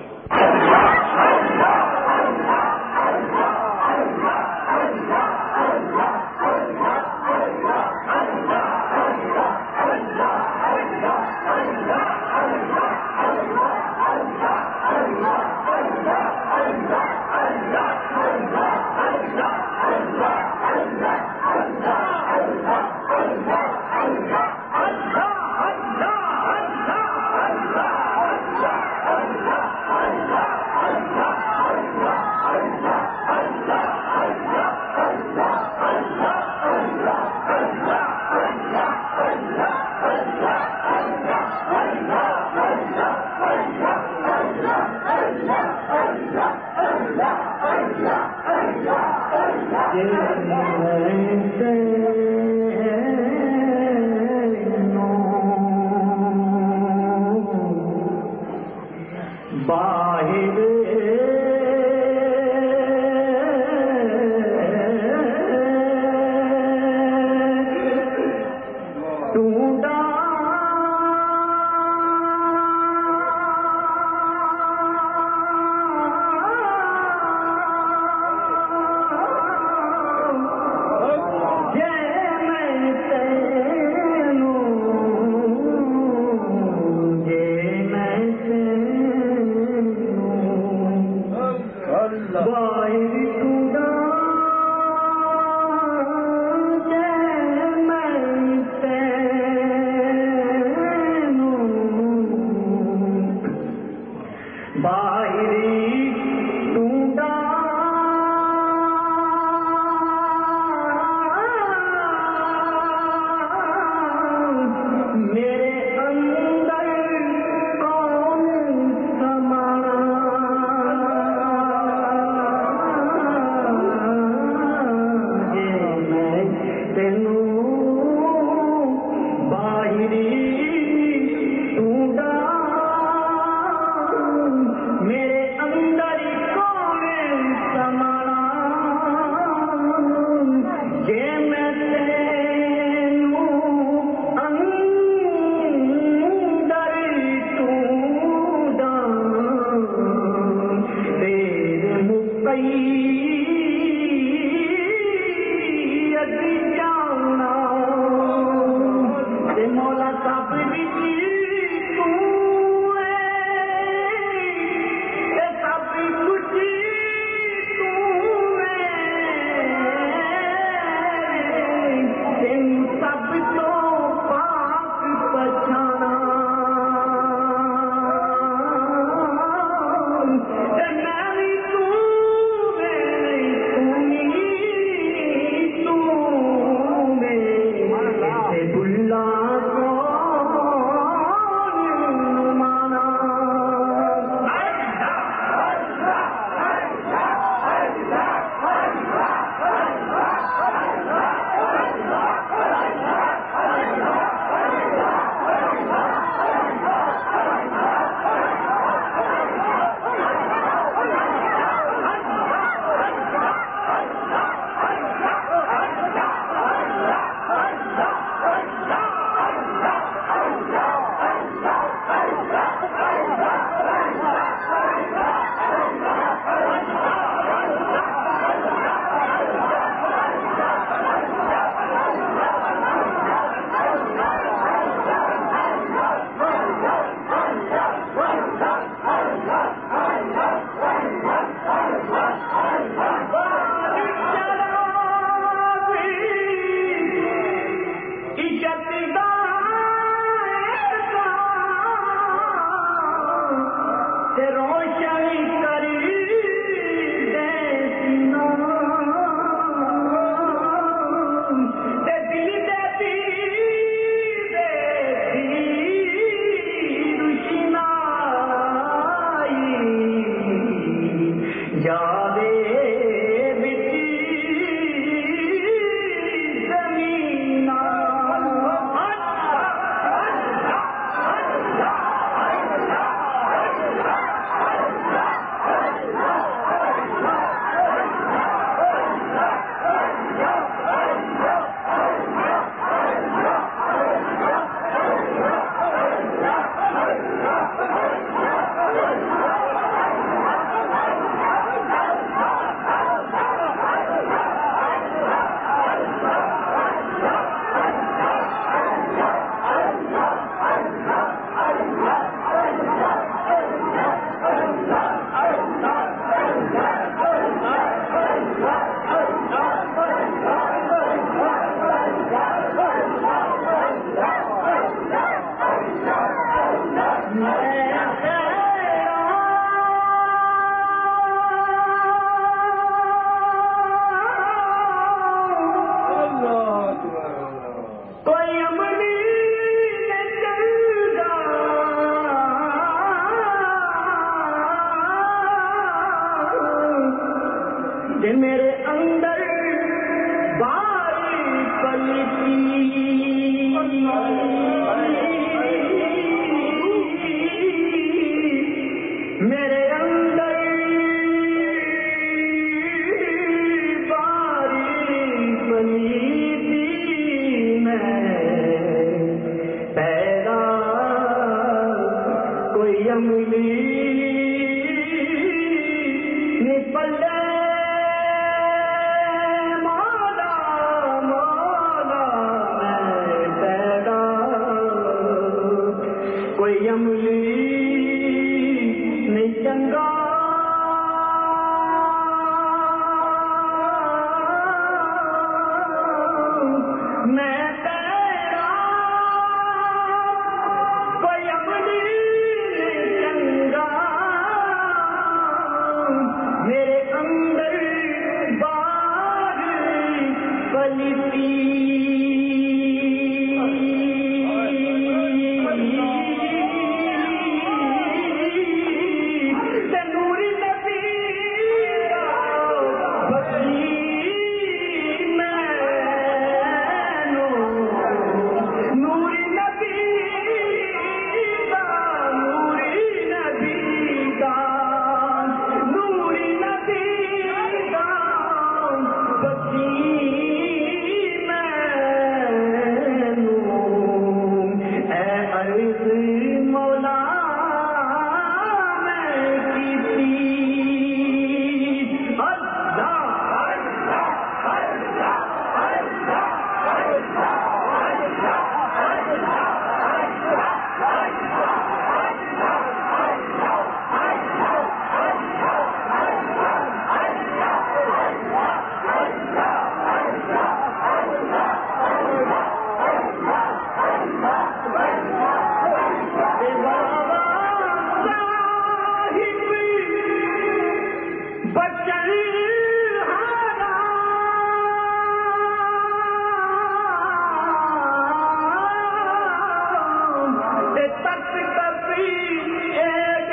تک کبھی ایک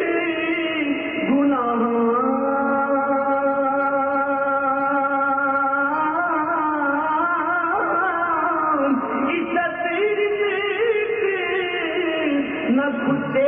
گناہ نہ کھدے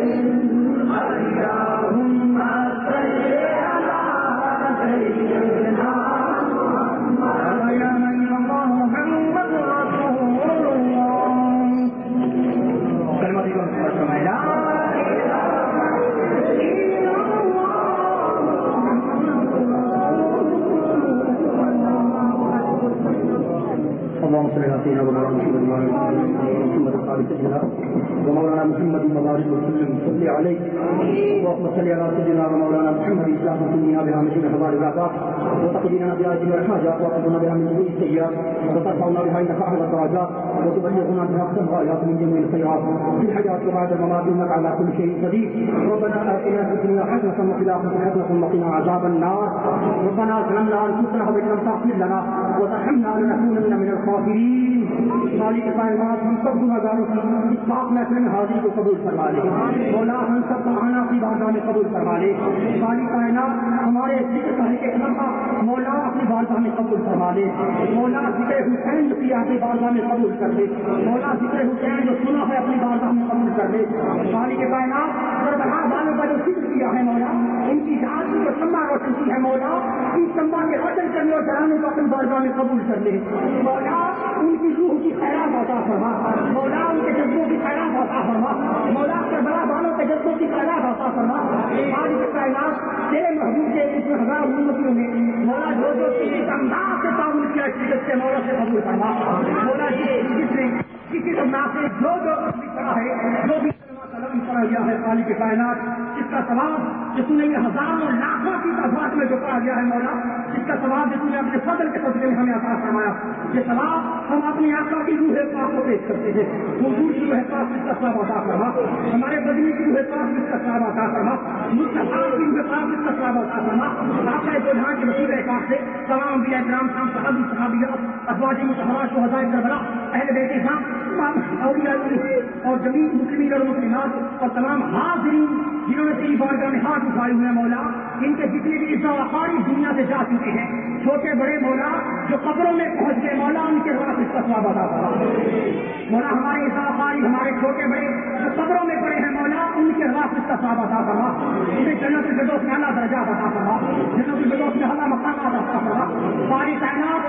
ومولانا محمد مبارك وسلم صل عليه اللهم صل على سيدنا ومولانا محمد اسلام الدنيا بها من احوال العذاب وتقضينا بها جميع الحاجات وتقضينا بها من جميع السيئات وترفعنا بها انك اعلى الدرجات وتبلغنا بها اقصى الغايات من جميع الخيرات في الحياه وبعد الممات انك على كل شيء قدير. ربنا اتنا في الدنيا حسنه وفي الاخره حسنه وقنا عذاب النار. ربنا ظلمنا انفسنا وان لم تغفر لنا وترحمنا لنكونن من الخاسرين. مالک کائنات ہم سب گناہگاروں کی اس پاک محفل میں حاضری کو قبول فرما لے. مولا ہم سب کا آنا اپنی بارگاہ میں قبول فرما لے. مالک کائنات ہمارے ذکر کرنے کے قدم کا مولا اپنی بارگاہ میں قبول فرما لے. مولا ذکر حسین جو کیا اپنی بارگاہ میں قبول کر لے. مولا ذکر حسین جو سنا ہے اپنی بارگاہ میں قبول کر لے. مالک کائنات دربار والوں کا جو ذکر کیا ہے مولا ان کی ذات کی جو سما روشن کی ہے مولا ان سما کے عدل کرنے اور چلانے کو اپنی بارگاہ میں قبول کر لے. مولا ان کی روح کی خیرات عطا فرما. مولا ان کے جذبوں کی خیرات عطا فرما. مولا کربلا والوں کے جذبوں کی خیرات عطا فرما. آج کے کائنات تیرے محبوب کے اس ہزار امتیوں نے مولا جو کسی انداز سے تعاون کیا شدت سے مولا سے قبول فرما. مولا جس نے کسی انداز سے جو کرا ہے جو بھی کرا گیا ہے خالق کے کائنات جس کا ثواب جس نے یہ ہزاروں لاکھوں کی تعداد میں جو کرا گیا ہے مولا جس کا ثواب جس نے اپنے فضل کے صدقے میں ہمیں عطا فرمایا یہ ثواب ہم اپنی آقا کی روح پاک کو پیش کرتے ہیں. حضور کی روح پاک اس کا ثواب عطا فرما. ہمارے بدنی کی روح پاک اس کا ثواب عطا فرما. مصطفیٰ کی روح پاک اس کا ثواب عطا فرما. آقا کو جہاں کے وسیلہ پاک سے تمام انبیاء کرام صحابی صحابیات ازواج مطہرات شہداء کربلا اہل بیت اسلام اولیاء اور جمیع مسلمین اور مسلمات اور تمام حاضرین جنہوں نے تیری بارگاہ میں ہاتھ اٹھائے ہوئے ہیں مولا ان کے جتنے بھی عزت و وقار دنیا سے جا چکے ہیں چھوٹے بڑے مولا جو قبروں میں پہنچ گئے مولا ان کے بعد اس کا ثواب عطا فرما. مولا ہمارے عزت و وقار ہمارے چھوٹے بڑے جو قبروں میں پڑے ہیں مولا ان کے بعد اس کا ثواب عطا فرما. انہیں جنت الفردوس میں اعلیٰ درجات عطا فرما. جنت الفردوس میں اعلیٰ مقامات عطا فرما. ساری کائنات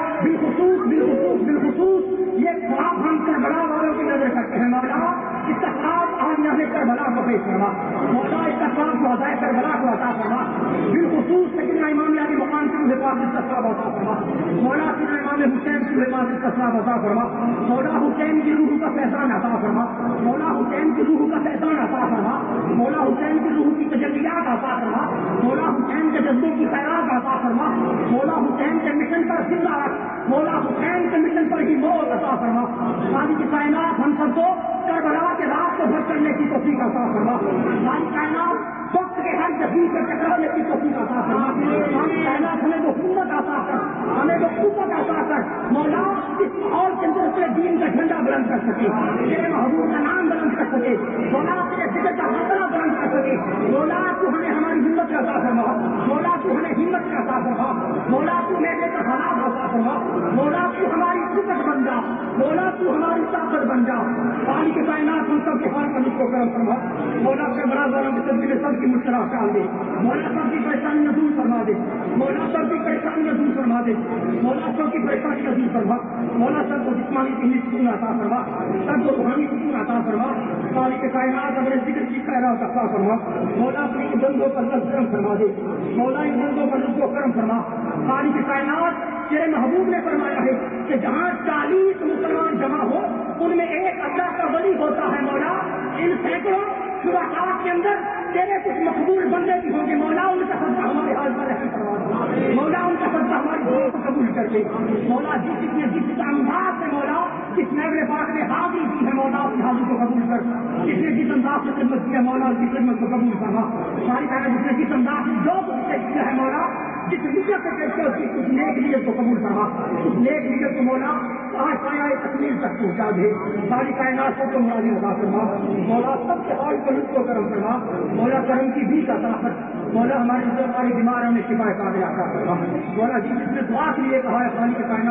بالخصوص یہ خواب ہم کربلا والوں کی نظر کرتے ہیں مولا اس کا خواب آج یہاں کربلا کو پیش کروا. مولا اس کا خواب کو ہدایت کربلا کو عطا فرما. بالخصوص سیدنا امام علی مقام کی روح پاک اس کا خواب عطا فرما. مولا سیدنا امام حسین کی روح پاک اس کا خواب عطا فرما. مولا حسین کی روح کا فیضان عطا فرما. مولا حسین کی روح کا فیضان عطا فرما. مولا حسین کی روح کی تجلیات عطا فرما. مولا حسین کے جذبوں کی خیرات عطا فرما. مولا حسین کے مشن پر زندہ رکھ. مولا حسین کے مشن پر ہی موت عطا فرما. ساری کی کائنات ہم سب کو کربلا کے رات کو بھر کرنے کی توفیق عطا فرما. ساری کائنات وقت کے ہر جبین سے ٹکرانے کی توفیق عطا فرما. ساری کائنات ہمیں وہ ہمت عطا کر ہمیں وہ قوت عطا کر مولا اس ماحول کے اندر اپنے دین کا جھنڈا بلند کر سکے تیرے محبوب کا نام بلند کر سکے مولا تیرے ذکر کا حوصلہ بلند کر سکے. مولا تو ہمیں ہماری ہمت کا عطا فرما. مولا تو ہمیں ہمت کا عطا فرما. مولا تو میرے کا حالات عطا فرما. مولا تو ہماری قوت بن جا. مولا تو ہماری طاقت بن جا. پانی کے کائنات ہم سب کے ہار پر کو کرم فرما. مولا کے بڑا والوں کے سب کی مشکلات ڈال دے. مولا سب کی پریشانی دور فرما دے. مولا سب کی پریشانی دور فرما دے. مولا سب کی پریشانی دور فرما. مولا سب کو جسمانی سکون عطا فرما. سب کو روحانی سکون عطا فرما. پانی کے کائنات اپنے ذکر کی خیرات عطا فرما. مولا اپنی بندوں پر کرم فرما دے. مولا ان بندوں پر کو کرم فرما. پانی کے کائنات تیرے محبوب نے فرمایا ہے کہ جہاں 40 مسلمان جمع ہو ان میں ایک اللہ کا ولی ہوتا ہے. مولا ان سینکڑوں شبہات کے اندر تیرے کچھ مقبول بندے بھی ہوں گے. مولا ان کا سبزہ ہمارے حال پر رحم فرما دے. مولا ان کا سبزہ ہماری دعا کو قبول کر دے. مولا جس انداز سے مولا جس محفل پاک نے حاضری دی ہے مولا اس کی حاضری کو قبول کر. جس نے جس انداز سے خدمت کی ہے مولا اس کی خدمت کو قبول کرنا. ساری کہنا جس نے جس انداز سے جو کچھ کیا ہے مولا جس نیت سے کرتے اس کی اس نیک نیت کو قبول کرنا. اس نیک نیت کو مولا آج سایہ تکمیل تک پہنچا دے. ساری کائنات سب کو مرادی عطا فرما. مولا سب کے حال کو لطف و کرم فرما. مولا کرم کی بھی کا طاقت مولا ہمارے بیماروں میں شفا کا عطا فرما. مولا جس نے دعا کے لیے کہا ہے خالق کائنات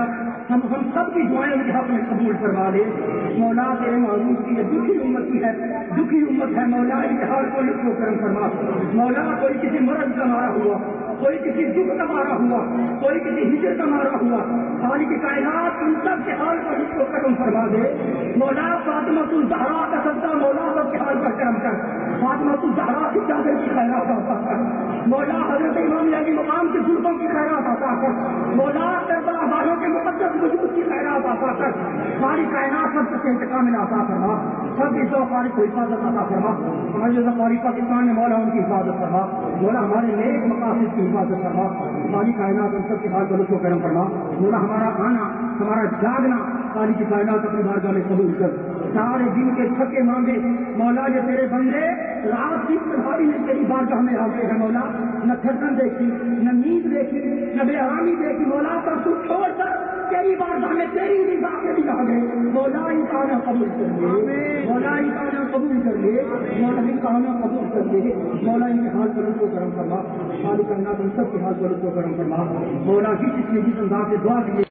ہم سب کی دعائیں ان کے حق میں قبول فرما دے. مولا تیرے معروف کی یہ دکھی امت کی ہے، دکھی امت ہے مولا، ان کے حال کو لطف و کرم فرما. مولا کوئی کسی مرض کا مارا ہوا، کوئی کسی دکھ کا مارا ہوا، کوئی کسی ہجر کا مارا ہوا، خالق کی کائنات ان سب کے حال کو لطف و کرم فرما دے. مولا فاطمہ الزہرا کا صدقہ مولا سب کے حال پر کرم کر. فاطمہ الزہرا کی چادر کی خیرات عطا کر. مولا حضرت امام علی مقام کے زلفوں کی خیرات عطا کر. مولا کربلا والوں کے مقدس وجود کی خیرات عطا کر. ساری کائنات سب سے انتقام میں عطا فرما. سب اس خالق کو حفاظت عطا فرما. ہماری ہماری پاکستان میں مولا ان کی حفاظت فرما. مولا ہمارے نیک مقاصد کی حفاظت فرما. ساری کائنات ان سب کے حال کو لطف و کرم فرما. مولا ہمارا آنا، ہمارا جاگنا ساری کی کائنات اپنی بارگاہ میں قبول کر. سارے دن کے تھکے مانگے مولا یہ تیرے بندے رات کی تنہائی میں تیری بارگاہ میں آتے ہیں مولا. نہ تھکن دیکھی، نہ نیند دیکھی، نہ بے آرامی دیکھی مولا، پر تو چھوڑ کر تیری بارگاہ میں تیری رضا کے بھی آ گئے. مولا ان کاموں قبول کر لے، مولا ان کاموں قبول کر لے، مولا ان کاموں قبول کر لے. مولا ان کے حال کو لطف و کرم فرما. خالق کائنات ان سب کے حال کو لطف و کرم فرما. مولا جس نے جس انداز سے دعا کی